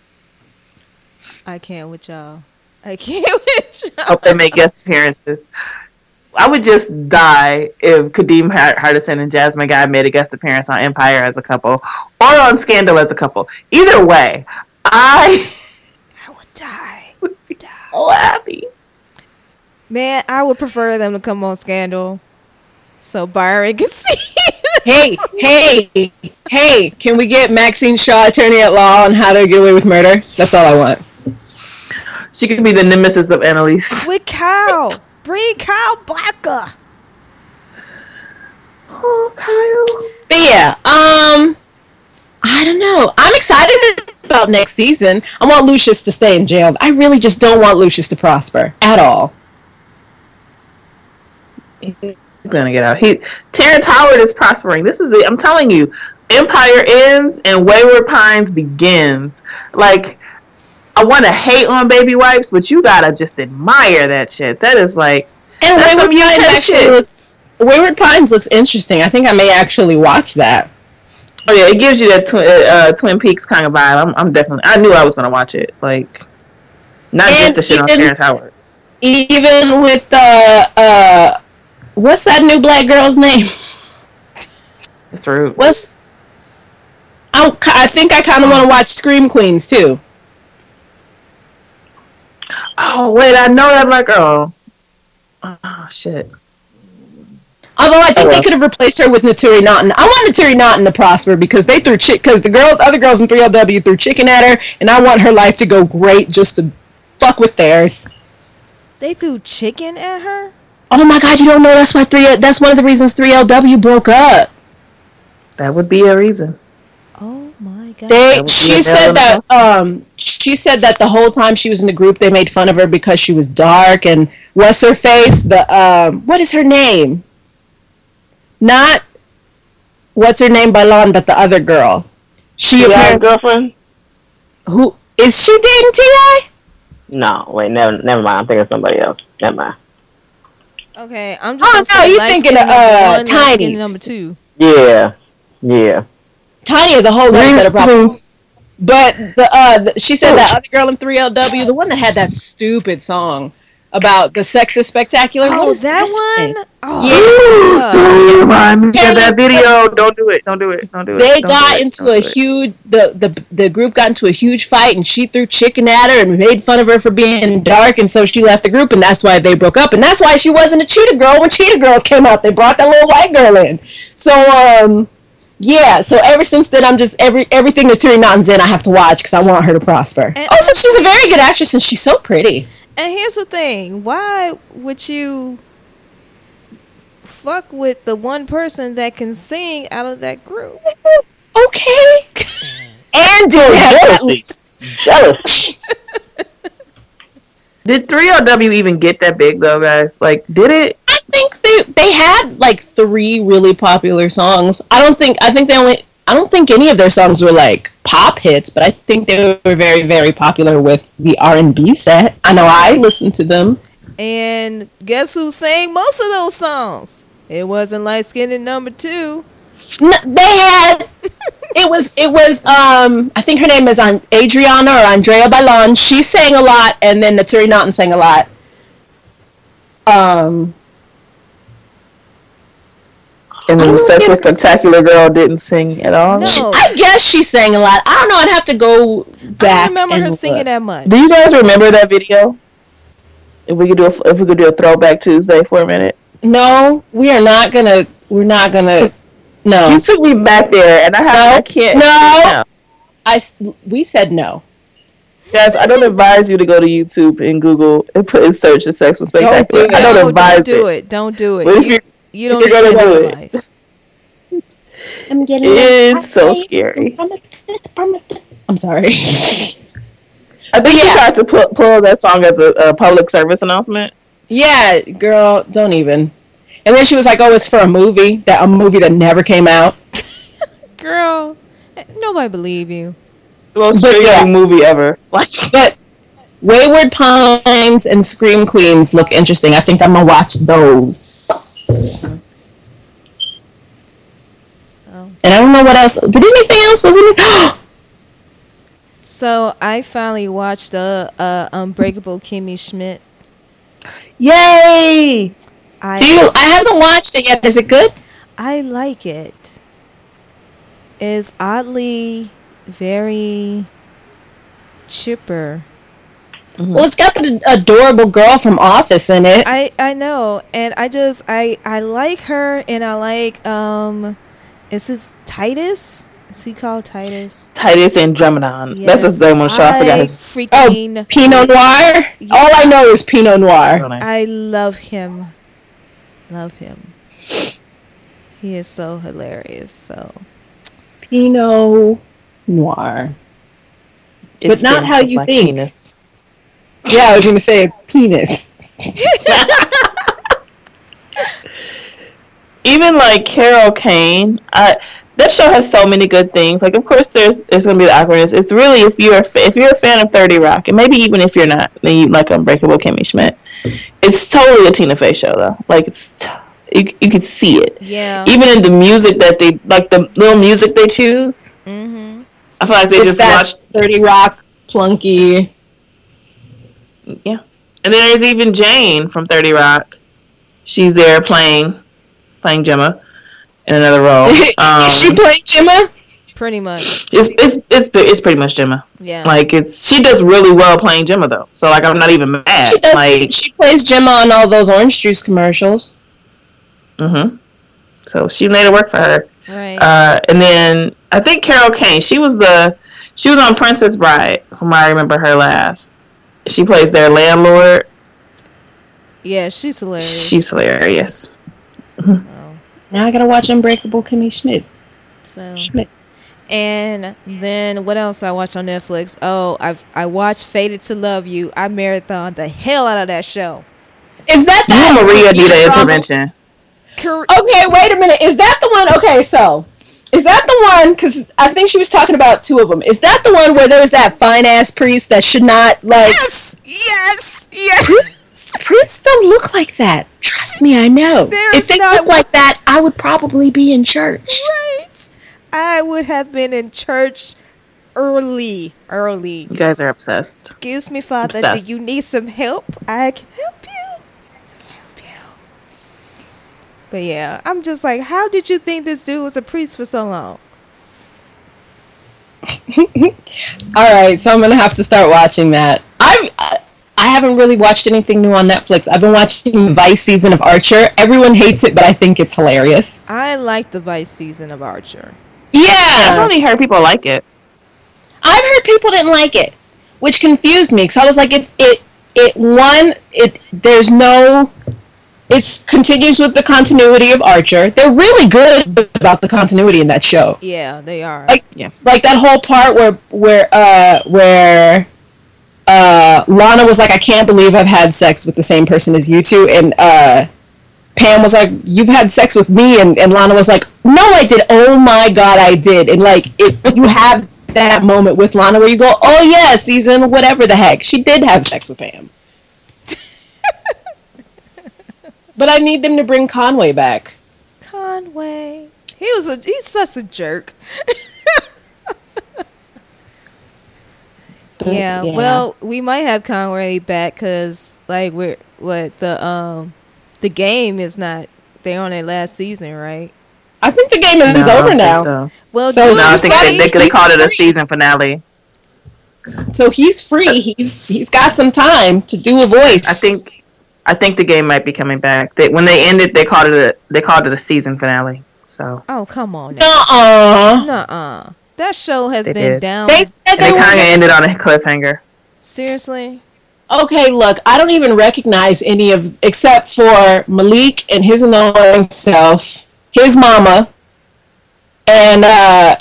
B: I can't with y'all. I can't with y'all.
D: Hope they make guest appearances. I would just die if Kadeem Har- Hardison and Jasmine Guy made a guest appearance on Empire as a couple, or on Scandal as a couple. Either way, I
B: I would die.
D: so happy.
B: Man, I would prefer them to come on Scandal so Byron can see.
C: Hey, hey, hey! Can we get Maxine Shaw, attorney at law, on how to get away with murder? That's all I want.
D: She could be the nemesis of Annalise.
B: With Kyle. Bring Kyle Barker.
D: Oh, Kyle.
C: But yeah, um, I don't know. I'm excited about next season. I want Lucius to stay in jail. I really just don't want Lucius to prosper at all.
D: He's gonna get out. He Terrence Howard is prospering. This is the I'm telling you, Empire ends and Wayward Pines begins. Like, I want to hate on Baby Wipes, but you gotta just admire that shit. That is like
C: And
D: That's
C: Wayward
D: some
C: Pines
D: U K
C: actually
D: shit.
C: looks. Wayward Pines looks interesting. I think I may actually watch that.
D: oh yeah, it gives you that twi- uh, Twin Peaks kind of vibe. I'm, I'm definitely. I knew I was gonna watch it. Like, not
C: And
D: just the shit on
C: even-
D: Terrence Howard.
C: Even with the uh, what's that new black girl's name?
D: It's rude.
C: What's I I think I kind of want to watch Scream Queens too.
D: Oh wait, I know that black girl. Oh shit.
C: Although I think
F: Oh,
C: they
F: well.
C: could have replaced her with Naturi Naughton. I want Naturi Naughton to prosper because they threw chick because the girls, other girls in three L W threw chicken at her, and I want her life to go great just to fuck with theirs.
B: They threw chicken at her?
C: Oh my god, you don't know that's why three. That's one of the reasons three L W broke up.
D: That would be a reason.
B: Oh my god.
C: They
D: That would be
C: she
D: a
C: said
D: hell
C: that um she said that the whole time she was in the group they made fun of her because she was dark and what's her face the um what is her name? Not what's her name Balon, but the other girl. She
F: T I's
C: apparently
F: girlfriend?
C: who is she dating T I?
F: No, wait, never, never mind. I'm thinking of somebody else. Never mind.
B: Okay, I'm just
C: Oh,
B: gonna
C: no,
B: say
C: you
B: light
C: thinking
B: skin
C: of,
B: number
C: uh,
B: one, light skin
C: Tiny.
B: number two.
F: Yeah, yeah.
C: Tiny is a whole other set of problems. But the uh the, she said that other girl in three L W, the one that had that stupid song about the sexist spectacular. What
B: Oh,
C: is
B: that
C: name?
B: one? Oh,
C: Yeah.
D: Don't remind me of that
C: Apparently-
D: video. Don't do it. Don't do it. Don't do it.
C: They
D: Don't
C: got
D: do it.
C: into
D: Don't
C: a
D: do it.
C: huge the, the the group got into a huge fight and she threw chicken at her and made fun of her for being dark and so she left the group and that's why they broke up and that's why she wasn't a Cheetah Girl when Cheetah Girls came out. They brought that little white girl in. So um yeah, so ever since then I'm just every everything that Turi Naughton's in I have to watch because I want her to prosper.
B: And
C: Also, she's a very good actress and she's so pretty.
B: And here's the thing: why would you fuck with the one person that can sing out of that group?
C: Okay. And did have
F: Jealousy. Jealous.
D: Did three L W even get that big though, guys? Like, did it?
C: I think they they had like three really popular songs. I don't think I think they only I don't think any of their songs were like pop hits, but I think they were very very popular with the R and B set. I know I listened to them.
B: And guess who sang most of those songs? It wasn't light skinned number two.
C: N- they had. It was. It was. Um, I think her name is An- Adriana or Andrea Bailon. She sang a lot, and then Naturi Naughton sang a lot. Um.
D: And then the Sexual Spectacular girl didn't sing at all.
B: No.
C: I guess she sang a lot. I don't know. I'd have to go back.
B: I don't remember
C: and
B: her
C: look.
B: singing that much.
D: Do you guys remember that video? If we could do a, if we could do a throwback Tuesday for a minute.
C: No, we are not gonna. We're not gonna. No.
D: You took me back there, and I have
C: No.
D: I can't.
C: No. I. s- We said no.
D: Guys, I don't advise you to go to YouTube and Google and put in search the Sexual Spectacular.
C: do it.
D: I don't
B: No,
D: advise
B: don't do
D: it.
B: it. Don't do it.
D: What if
B: You,
D: you're-
B: you don't
D: you're gonna
B: spend
D: do
B: your
D: it?
B: life.
C: I'm getting.
D: It's so scary.
C: I'm sorry.
D: I think
C: Yeah.
D: you tried to pull, pull that song as a, a public service announcement.
C: Yeah, girl, don't even. And then she was like, "Oh, it's for a movie that a movie that never came out."
B: Girl, nobody believe you.
D: The most
C: But
D: triggering
C: yeah.
D: movie ever. Like,
C: But Wayward Pines and Scream Queens look interesting. I think I'm gonna watch those.
B: Oh.
C: And I don't know what else. Did anything else? Was it?
B: So I finally watched the uh, Unbreakable Kimmy Schmidt.
D: yay!
B: I
C: Do you? I haven't watched it yet. Is it good?
B: I like it. It's oddly very chipper.
C: Well, it's got the adorable girl from Office in it.
B: I I know, and I just I I like her, and I like um, is this Titus? Is he called Titus?
D: Titus and Dremenon. That's his
B: Yes.
D: name on the show. I forgot
B: I
D: his.
B: freaking
C: Pinot Noir.
B: Yeah.
C: All I know is Pinot Noir.
D: name.
B: I love him. Love him. He is so hilarious. So
C: Pinot Noir.
D: It's
C: not
D: the
C: how you
D: my
C: think.
D: Penis.
C: Yeah, I was gonna say it's penis.
D: Even like Carol Kane, I that show has so many good things. Like, of course, there's there's gonna be the awkwardness. It's really if you're a fa- if you're a fan of thirty Rock, and maybe even if you're not, then you like Unbreakable Kimmy Schmidt. It's totally a Tina Fey show, though. Like, it's t- you you can see it.
B: yeah.
D: Even in the music that they like, the little music they choose.
B: Mm-hmm.
D: I feel like they
C: It's
D: just
C: that
D: watched.
C: thirty Rock plunky.
D: Yeah, and then there's even Jane from thirty Rock. She's there playing playing Gemma in another role. Um,
C: she played Gemma.
B: Pretty much.
D: it's it's it's it's pretty much Gemma.
B: Yeah.
D: Like, it's she does really well playing Gemma though. So like, I'm not even mad.
C: She does.
D: Like,
C: She plays Gemma on all those orange juice commercials.
D: mm-hmm. So she made it work for her.
B: right.
D: Uh, and then I think Carol Kane. She was the she was on Princess Bride, from where I remember her last. She plays their landlord.
B: yeah, she's hilarious.
D: She's hilarious.
B: Oh,
C: Now I gotta watch Unbreakable Kimmy Schmidt.
B: so
C: Schmidt.
B: and then what else I watched on Netflix? Oh, I I watched Fated to Love You. I marathoned the hell out of that show.
C: Is that
D: You and
C: that?
D: Maria need an
C: drama?
D: intervention.
B: Cor-
C: Okay, wait a minute. Is that the one? Okay, so is that the one? Because I think she was talking about two of them. Is that the one where there was that fine ass priest that should not like?
B: Yes, yes, yes.
C: Priests don't look like that. Trust me, I know.
B: There
C: if
B: is
C: they
B: not
C: looked like that, I would probably be in church.
B: Right. I would have been in church early, early.
D: You guys are obsessed.
B: Excuse me, Father.
D: Obsessed.
B: Do you need some help? I can help you. Help you. But yeah, I'm just like, how did you think this dude was a priest for so long?
C: All right, so I'm gonna have to start watching that. I've I, I haven't really watched anything new on Netflix. I've been watching the Vice season of Archer. Everyone hates it, but I think it's hilarious.
B: I like the Vice season of Archer.
D: I've
C: Yeah,
D: only heard people like it.
C: I've heard people didn't like it, which confused me because I was like, it it it one it there's no. It continues with the continuity of Archer. They're really good about the continuity in that show.
B: Yeah, they are.
C: Like,
D: Yeah.
C: like that whole part where where uh where uh Lana was like, I can't believe I've had sex with the same person as you two, and uh Pam was like, you've had sex with me, and, and Lana was like, no, I did. Oh my god, I did. And like, it, you have that moment with Lana where you go, oh yeah, season whatever the heck, she did have sex with Pam. But I need them to bring Conway back.
B: Conway. He was a he's such a jerk. yeah,
C: Yeah.
B: well, we might have Conway back because like we're what the um the game is not. They're on their last season, right?
C: I think the game is
D: No, I
C: over
D: don't
C: now.
D: think so.
B: Well,
C: So-
B: do
D: No, I
B: it
D: think they, they,
B: free.
D: they called it a season finale.
C: So he's free. He's he's got some time to do a voice.
D: I think I think the game might be coming back. They, when they ended, they called it a they called it a season finale. So
B: Oh, come on now.
C: Nuh-uh.
B: Nuh-uh. That show has
D: They
B: been
D: did.
B: down.
C: They said
D: and
C: they
D: it kind of
C: were.
D: ended on a cliffhanger.
B: Seriously?
C: Okay, look, I don't even recognize any of except for Malik and his annoying self, his mama, and uh,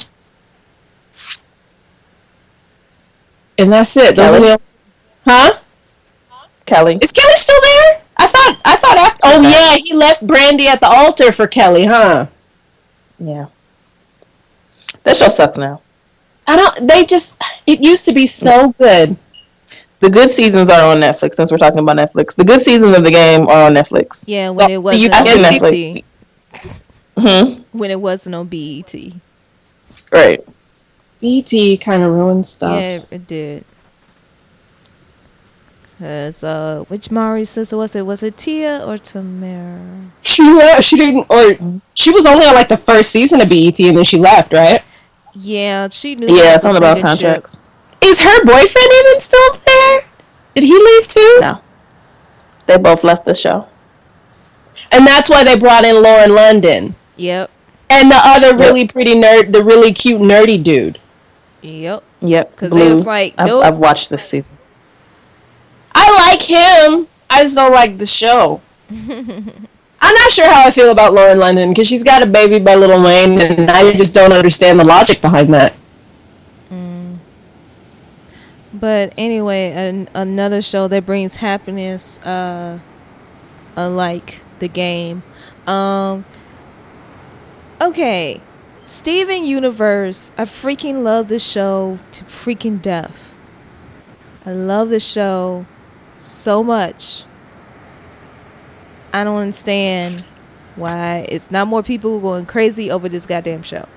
C: and that's it. Those are
D: Kelly?
C: the, huh?
D: Kelly,
C: Is Kelly still there? I thought I thought after. Oh yeah, he left Brandy at the altar for Kelly, huh?
D: yeah, that show sucks now.
C: I don't. They just. It used to be so good.
D: The good seasons are on Netflix. Since we're talking about Netflix, the good seasons of the game are on Netflix.
B: Yeah, when it
C: Well, you
B: wasn't on
C: can
B: B E T.
D: Hmm.
B: When it wasn't on B E T.
D: Great.
C: B T kind of ruined stuff.
B: Yeah, it did. Cause uh, which Mari sister was it? Was it Tia or Tamara?
C: She left. She didn't. Or she was only on like the first season of B E T, and then she left. Right?
B: Yeah, she knew.
D: Yeah,
B: that
D: it's
B: was
D: all
B: a
D: about
B: second ship.
D: contracts.
C: Is her boyfriend even still there? Did he leave too?
D: No, they both left the show.
C: And that's why they brought in Lauren London
B: Yep,
C: and the other really pretty nerd, the really cute nerdy dude.
B: yep.
D: Yep.
B: Because
D: Blue.
B: it was like,
D: I've,
B: nope.
D: I've watched this season.
C: I like him. I just don't like the show. I'm not sure how I feel about Lauren London because she's got a baby by Lil Wayne, and I just don't understand the logic behind that.
B: But anyway, an, another show that brings happiness, uh, unlike the game. Um, okay, Steven Universe. I freaking love this show to freaking death. I love this show so much. I don't understand why it's not more people going crazy over this goddamn show.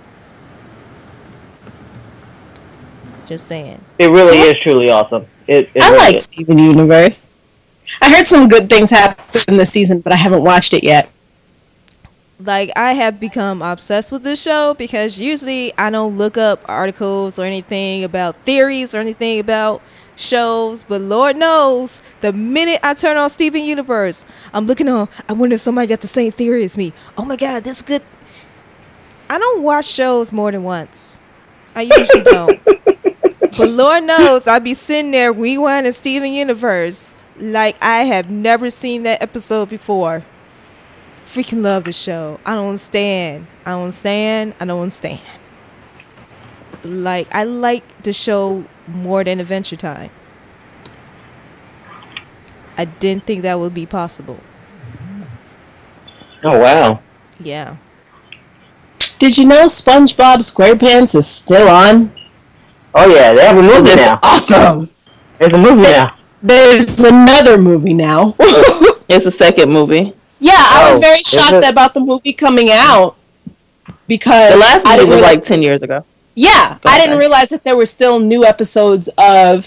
B: Just saying.
F: It really is truly awesome. It, it
C: I
F: really
C: like
F: is.
C: Steven Universe. I heard some good things happen this season, but I haven't watched it yet.
B: Like, I have become obsessed with this show because usually I don't look up articles or anything about theories or anything about shows, but Lord knows the minute I turn on Steven Universe, I'm looking on, I wonder if somebody got the same theory as me. Oh my god, this is good. I don't watch shows more than once. I usually don't. But Lord knows I be sitting there rewinding Steven Universe like I have never seen that episode before. Freaking love the show. I don't understand. I don't understand. I don't understand. Like, I like the show more than Adventure Time. I didn't think that would be possible.
F: Oh, wow.
B: Yeah.
C: Did you know SpongeBob SquarePants is still on?
F: Oh, yeah. They have a movie
D: It's
F: now.
D: awesome.
F: There's a movie now.
C: There's another movie now.
D: It's a second movie.
C: Yeah, I was
F: Oh,
C: very
F: is
C: shocked
F: it?
C: about the movie coming out because
D: The last
C: I
D: movie
C: didn't
D: was
C: realize,
D: like ten years ago.
C: yeah,
D: Go
C: I didn't
D: ahead.
C: realize that there were still new episodes of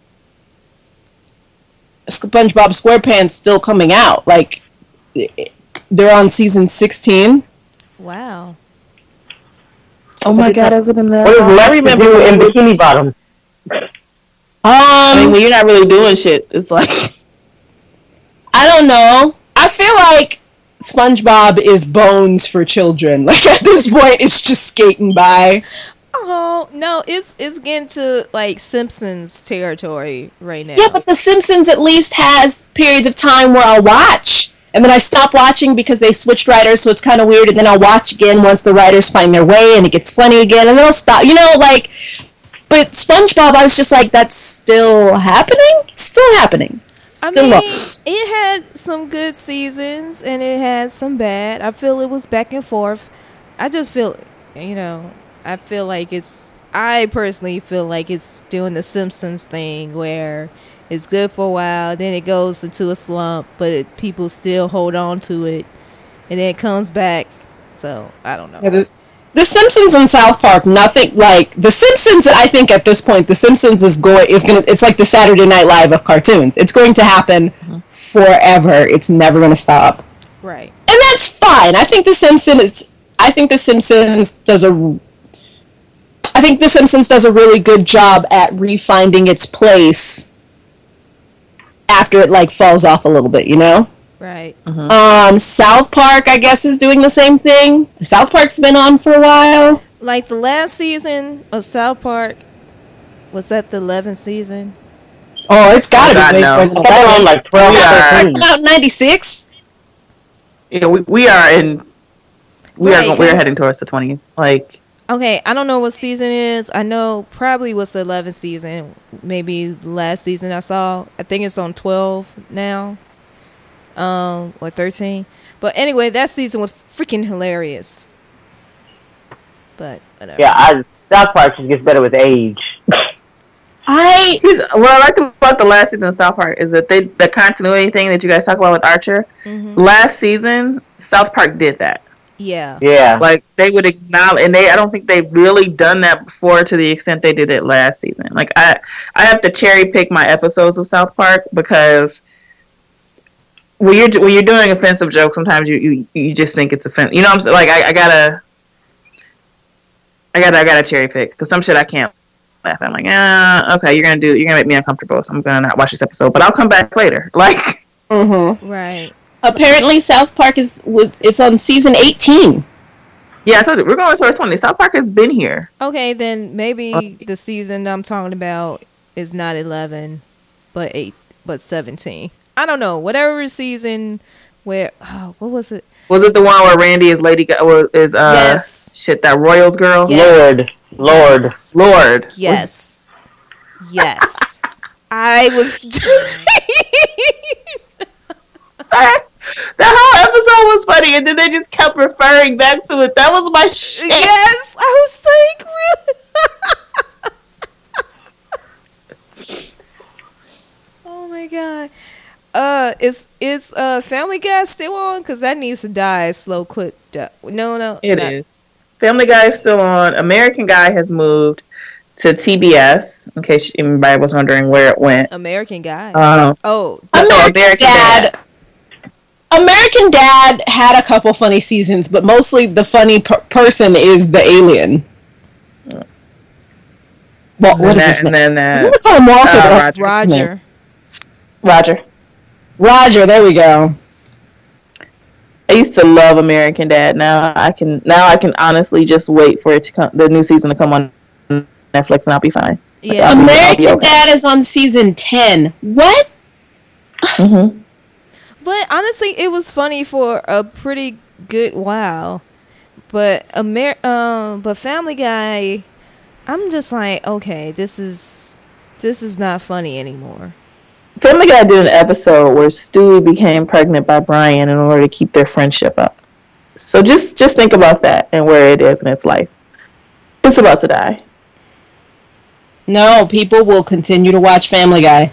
C: SpongeBob SquarePants still coming out. Like they're on season sixteen.
B: Wow.
D: Oh my god, has it been that
F: What
D: long?
F: does
D: I
F: Lex
D: remember
F: do in
D: when-
F: Bikini Bottom?
D: I mean,
C: Um,
D: when you're not really doing shit, it's like
C: I don't know. I feel like SpongeBob is Bones for children. Like at this point, it's just skating by.
B: Oh, no, it's it's getting to, like, Simpsons territory right now.
C: Yeah, but The Simpsons at least has periods of time where I'll watch. And then I stop watching because they switched writers, so it's kind of weird. And then I'll watch again once the writers find their way and it gets funny again. And then I'll stop. You know, like... But SpongeBob, I was just like, that's still happening? It's still happening.
B: I
C: Still
B: mean,
C: love.
B: it had some good seasons and it had some bad. I feel it was back and forth. I just feel, you know, I feel like it's, I personally feel like it's doing the Simpsons thing where it's good for a while, then it goes into a slump, but it, people still hold on to it, and then it comes back. So, I don't know.
C: Yeah, the, The Simpsons and South Park, nothing like The Simpsons. I think at this point, The Simpsons is going is gonna. It's like the Saturday Night Live of cartoons. It's going to happen mm-hmm. forever. It's never going to stop.
B: Right.
C: And that's fine. I think The Simpsons. I think The Simpsons does a. I think The Simpsons does a really good job at refinding its place after it like falls off a little bit. You know.
B: Right.
C: Mm-hmm. Um, South Park, I guess, is doing the same thing. South Park's been on for a while.
B: Like the last season of South Park, was that the eleventh season?
C: Oh, it's got to
D: oh,
C: be.
D: No.
F: It's been on like twelve.
C: It's about ninety-six.
D: Yeah, we we are in. We
B: right,
D: are we're heading towards the twenties. Like.
B: Okay, I don't know what season it is. I know probably was the eleventh season. Maybe last season I saw. I think it's on twelve now. Um, or thirteen. But anyway, that season was freaking hilarious. But whatever.
F: Yeah, I, South Park just gets better with age.
C: I
D: Here's, what I liked about the last season of South Park is that they the continuity thing that you guys talk about with Archer.
B: Mm-hmm.
D: Last season, South Park did that.
B: Yeah.
F: Yeah.
D: Like they would acknowledge, and they I don't think they've really done that before to the extent they did it last season. Like I I have to cherry pick my episodes of South Park because. When you're when you're doing offensive jokes, sometimes you, you, you just think it's offensive. You know what I'm saying? Like I, I gotta, I gotta I gotta cherry pick because some shit I can't laugh at. I'm like, ah, okay, you're gonna do you're gonna make me uncomfortable, so I'm gonna not watch this episode. But I'll come back later. Like,
C: mm-hmm.
B: Right.
C: Apparently, South Park is with it's on season eighteen.
D: Yeah, I told you we're going towards twenty. South Park has been here.
B: Okay, then maybe the season I'm talking about is not eleven, but eight, but seventeen. I don't know. Whatever season where oh, what was it?
D: Was it the one where Randy is Lady Ga- or is uh
B: yes.
D: shit that Royals girl?
B: Yes.
F: Lord, Lord,
B: yes.
D: Lord.
B: Yes, yes. I was.
D: That whole episode was funny, and then they just kept referring back to it. That was my shit.
B: Yes, I was like, really. Oh my god. Uh, is is uh Family Guy still on? Cause that needs to die slow, quick. No, no,
D: it
B: not.
D: is. Family Guy is still on. American Guy has moved to T B S. In case anybody was wondering where it went.
B: American Guy.
D: Um,
B: oh,
C: American,
D: American
C: Dad.
D: Dad.
C: American Dad had a couple funny seasons, but mostly the funny per- person is the alien. Well, what is
D: that,
C: his name?
D: And then
C: I'm gonna call him Walter.
D: uh,
C: Roger.
B: Roger.
D: Roger.
C: Roger. There we go.
D: I used to love American Dad. Now I can. Now I can honestly just wait for it to come. The new season to come on Netflix, and I'll be fine.
B: Yeah.
D: I'll be- I'll
C: American
D: be okay.
C: Dad is on season ten. What?
D: Mm-hmm.
B: But honestly, it was funny for a pretty good while. But Amer- um, but Family Guy, I'm just like, okay, this is this is not funny anymore.
D: Family Guy did an episode where Stewie became pregnant by Brian in order to keep their friendship up. So just just think about that and where it is in its life. It's about to die.
C: No, people will continue to watch Family Guy.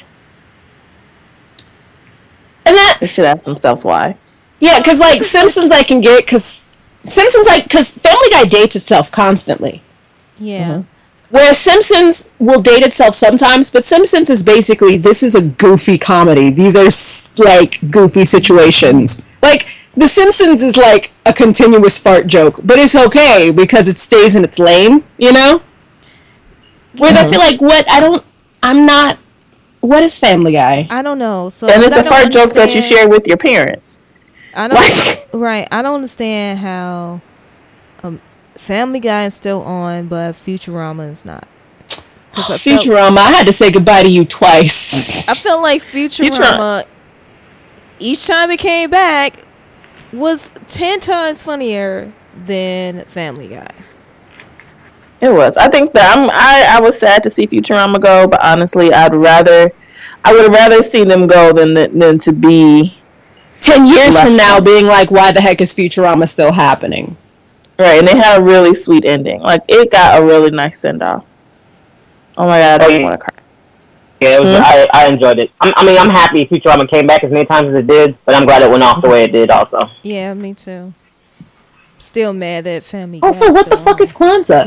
C: And that,
D: They should ask themselves why.
C: yeah, because like Simpsons, I can get because Simpsons, like because Family Guy dates itself constantly.
B: Yeah.
D: Mm-hmm.
C: Whereas Simpsons will date itself sometimes, but Simpsons is basically this is a goofy comedy. These are like goofy situations. Like The Simpsons is like a continuous fart joke, but it's okay because it stays in its lane. You know. Whereas I feel like what I don't, I'm not. What is Family Guy?
B: I don't know. So
D: And it's
B: I
D: a
B: don't
D: fart joke that you
B: understand-
D: share with your parents.
B: I don't
D: Like-
B: right. I don't understand how um, Family Guy is still on, but Futurama is not. 'Cause I felt,
C: Futurama. I had to say goodbye to you twice.
B: I felt like Futurama,
D: Futurama-
B: each time it came back, was ten times funnier than Family Guy.
D: It was. I think that I'm, I I was sad to see Futurama go, but honestly, I'd rather I would have rather seen them go than than to be
C: Ten years
D: Left
C: from now,
D: them.
C: being like, why the heck is Futurama still happening?
D: right. And they had a really sweet ending. Like it got a really nice send off. Oh my god, I
F: Oh,
D: don't
F: yeah.
D: want to cry.
F: Yeah, it was,
D: Hmm?
F: I, I enjoyed it. I'm, I mean, I'm happy Futurama came back as many times as it did, but I'm glad it went off the way it did also.
B: Yeah, me too. still mad that Family Guy.
C: Also, what the fuck is Kwanzaa?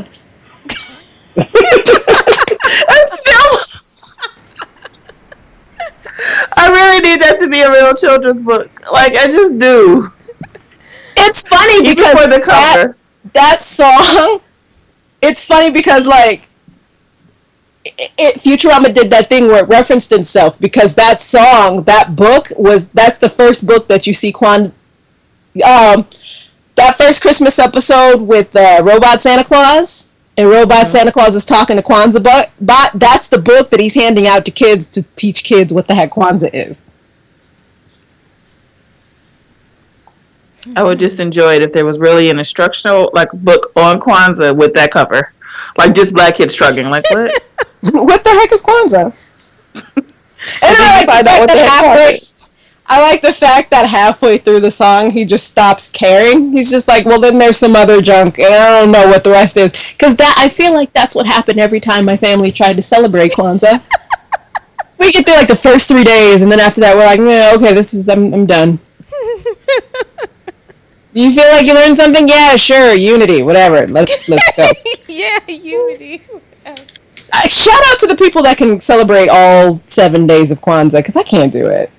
D: I'm still. I really need that to be a real children's book. Like I just do.
C: It's funny
D: Even
C: because
D: for the cover.
C: That, that song. It's funny because like. It, it, Futurama did that thing where it referenced itself because that song, that book was that's the first book that you see Kwan. Um, that first Christmas episode with uh, Robot Santa Claus and Robot mm-hmm. Santa Claus is talking to Kwanzaa bot, bot. That's the book that he's handing out to kids to teach kids what the heck Kwanzaa is.
D: I would just enjoy it if there was really an instructional like book on Kwanzaa with that cover, like just black kids struggling. Like what?
C: What the heck is Kwanzaa? And I like, the fact that halfway, I like the fact that halfway through the song he just stops caring. He's just like, well, then there's some other junk, and I don't know what the rest is. Because that I feel like that's what happened every time my family tried to celebrate Kwanzaa. We get through like the first three days, and then after that we're like, yeah, okay, this is I'm I'm done. You feel like you learned something? Yeah, sure, unity, whatever. Let's let's go.
B: Yeah, unity.
C: Uh, shout out to the people that can celebrate all seven days of Kwanzaa, because I can't do it.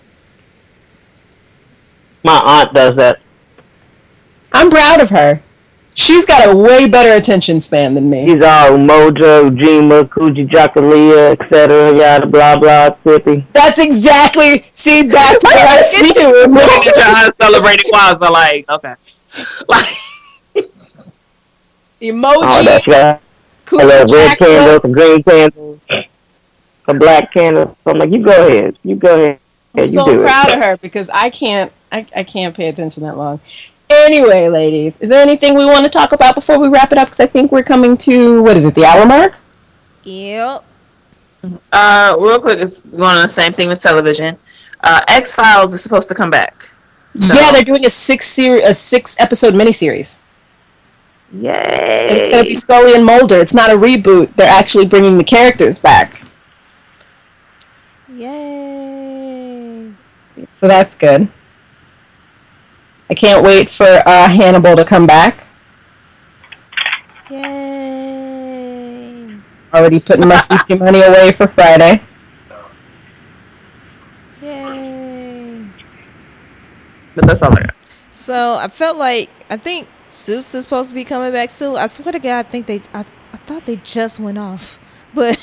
F: My aunt does that.
C: I'm proud of her. She's got a way better attention span than me.
F: She's all Mojo, Jima, Kuji, Jakalia, et cetera, yada, blah, blah, Sippy.
C: That's exactly, see, that's what I get to.
D: Looking at your aunt celebrating Kwanzaa, like, okay. Like,
C: Emoji.
F: Oh, that's right.
C: Kuji,
F: A little red
C: Jacqueline.
F: candle, some green candles, some black candles. So I'm like, you go ahead. You go ahead.
C: I'm
F: you
C: so
F: do
C: proud
F: it.
C: of her because I can't, I, I can't pay attention that long. Anyway, ladies, is there anything we want to talk about before we wrap it up? Because I think we're coming to, what is it, the hour mark?
B: Yep.
D: uh, real quick, it's going on the same thing with television. Uh, X-Files is supposed to come back. So,
C: Yeah, they're doing a six seri- a six episode miniseries.
D: yay!
C: And it's going to be Scully and Mulder. It's not a reboot. They're actually bringing the characters back.
B: Yay.
C: So that's good. I can't wait for uh, Hannibal to come back.
B: Yay.
C: Already putting my sushi money away for Friday.
B: Yay.
D: But that's all I got.
B: So I felt like I think Suits is supposed to be coming back soon. I swear to God, I think they I, I thought they just went off. But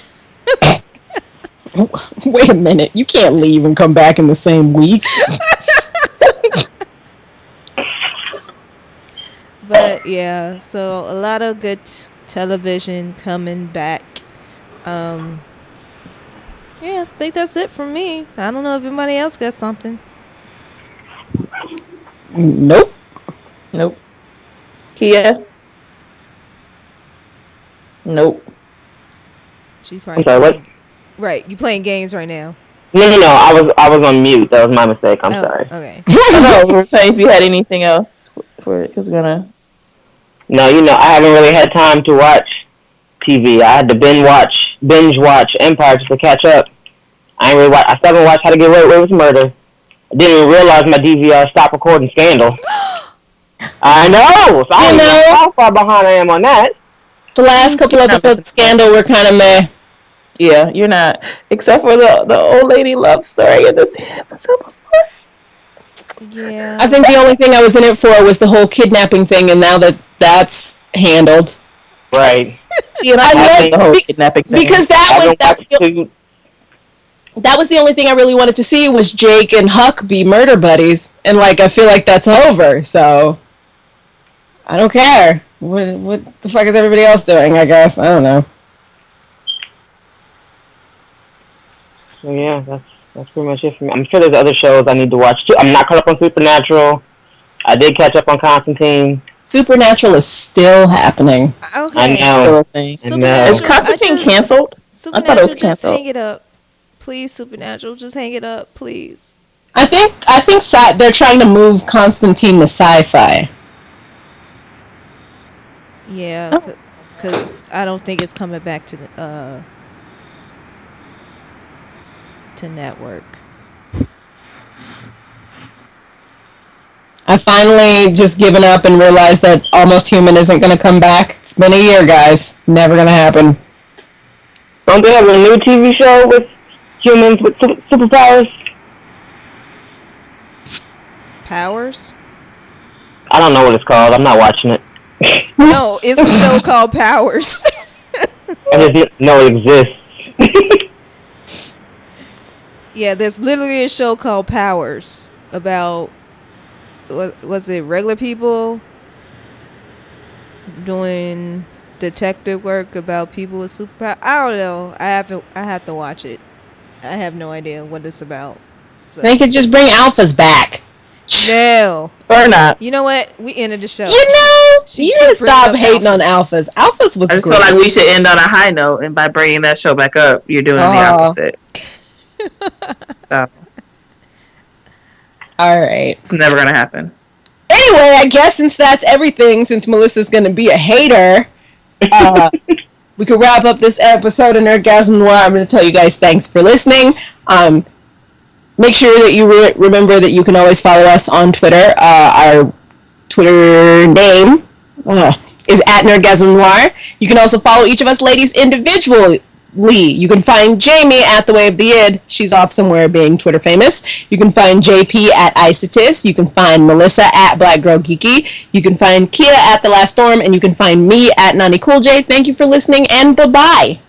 C: Wait a minute. You can't leave and come back in the same week.
B: But yeah, so a lot of good t- television coming back. Um, yeah, I think that's it for me. I don't know if anybody else got something.
C: Nope.
D: Nope. Kia? Nope.
B: She probably
F: I'm sorry, what?
B: playing- Right, you playing games right now.
F: No, no, no. I was I was on mute. That was my mistake. I'm
B: Oh,
F: sorry.
B: Okay.
D: I know, we were saying if you had anything else for it, because we're gonna.
F: No, you know, I haven't really had time to watch T V. I had to binge watch, binge watch Empire just to catch up. I ain't really watch. I still haven't watched How to Get Away with Murder. I didn't even realize my D V R stopped recording Scandal. I know. So I don't
C: You
F: know
C: know.
F: how far behind I am on that.
C: The last couple episodes of Scandal were kind of meh.
D: Yeah, you're not. Except for the the old lady love story in this episode before.
B: Yeah.
C: I think the only thing I was in it for was the whole kidnapping thing, and now that that's handled.
F: Right.
D: You know,
C: I
D: I
C: missed
D: missed the whole
C: be-
D: kidnapping thing.
C: Because that
F: I
C: was
F: haven't
C: that,
F: watched two.
C: that was the only thing I really wanted to see was Jake and Huck be murder buddies, and like I feel like that's over. So I don't care. What what the fuck is everybody else doing? I guess I don't know.
F: So yeah, that's that's pretty much it for me. I'm sure there's other shows I need to watch too. I'm not caught up on Supernatural. I did catch up on Constantine.
C: Supernatural is still happening.
B: Okay.
F: I know.
D: Still a thing.
B: Supernatural,
D: Is Constantine
B: I just-
D: canceled?
B: Supernatural,
D: it was
B: just
D: canceled.
B: hang it up. Please, Supernatural, just hang it up, please.
C: I think I think sci- they're trying to move Constantine to sci-fi.
B: Yeah, because I don't think it's coming back to the, uh to network.
C: I I finally just given up and realized that Almost Human isn't going to come back. It's been a year, guys. Never going to happen.
F: Don't they have a new T V show with humans with su- superpowers?
B: Powers?
F: I don't know what it's called. I'm not watching it.
B: No, it's a show called Powers.
F: I just didn't know it exists.
B: Yeah, there's literally a show called Powers about, was, was it regular people doing detective work about people with superpowers? I don't know. I haven't. I have to watch it. I have no idea what it's about. So.
C: They could just bring alphas back.
B: No.
D: Or not.
B: You know what? We ended the show.
C: You know,
B: She
C: you
B: keep
C: gotta stop
B: bringing up
C: hating on alphas. Alphas was
D: I just
C: great.
D: feel like we should end on a high note, and by bringing that show back up, you're doing the
C: Oh.
D: opposite. So
C: All right.
D: it's never gonna happen.
C: Anyway, I guess since that's everything, since Melissa's gonna be a hater, uh, we could wrap up this episode of Nerdgasm Noir. I'm gonna tell you guys thanks for listening. Um, make sure that you re- remember that you can always follow us on Twitter. Uh, our Twitter name uh, is at Nerdgasm Noir. You can also follow each of us ladies individually. You can find Jamie at The Way of the Id. She's off somewhere being Twitter famous. You can find J P at Isotis. You can find Melissa at Black Girl Geeky. You can find Kia at The Last Storm. And you can find me at Nani Cool J. Thank you for listening, and bye-bye.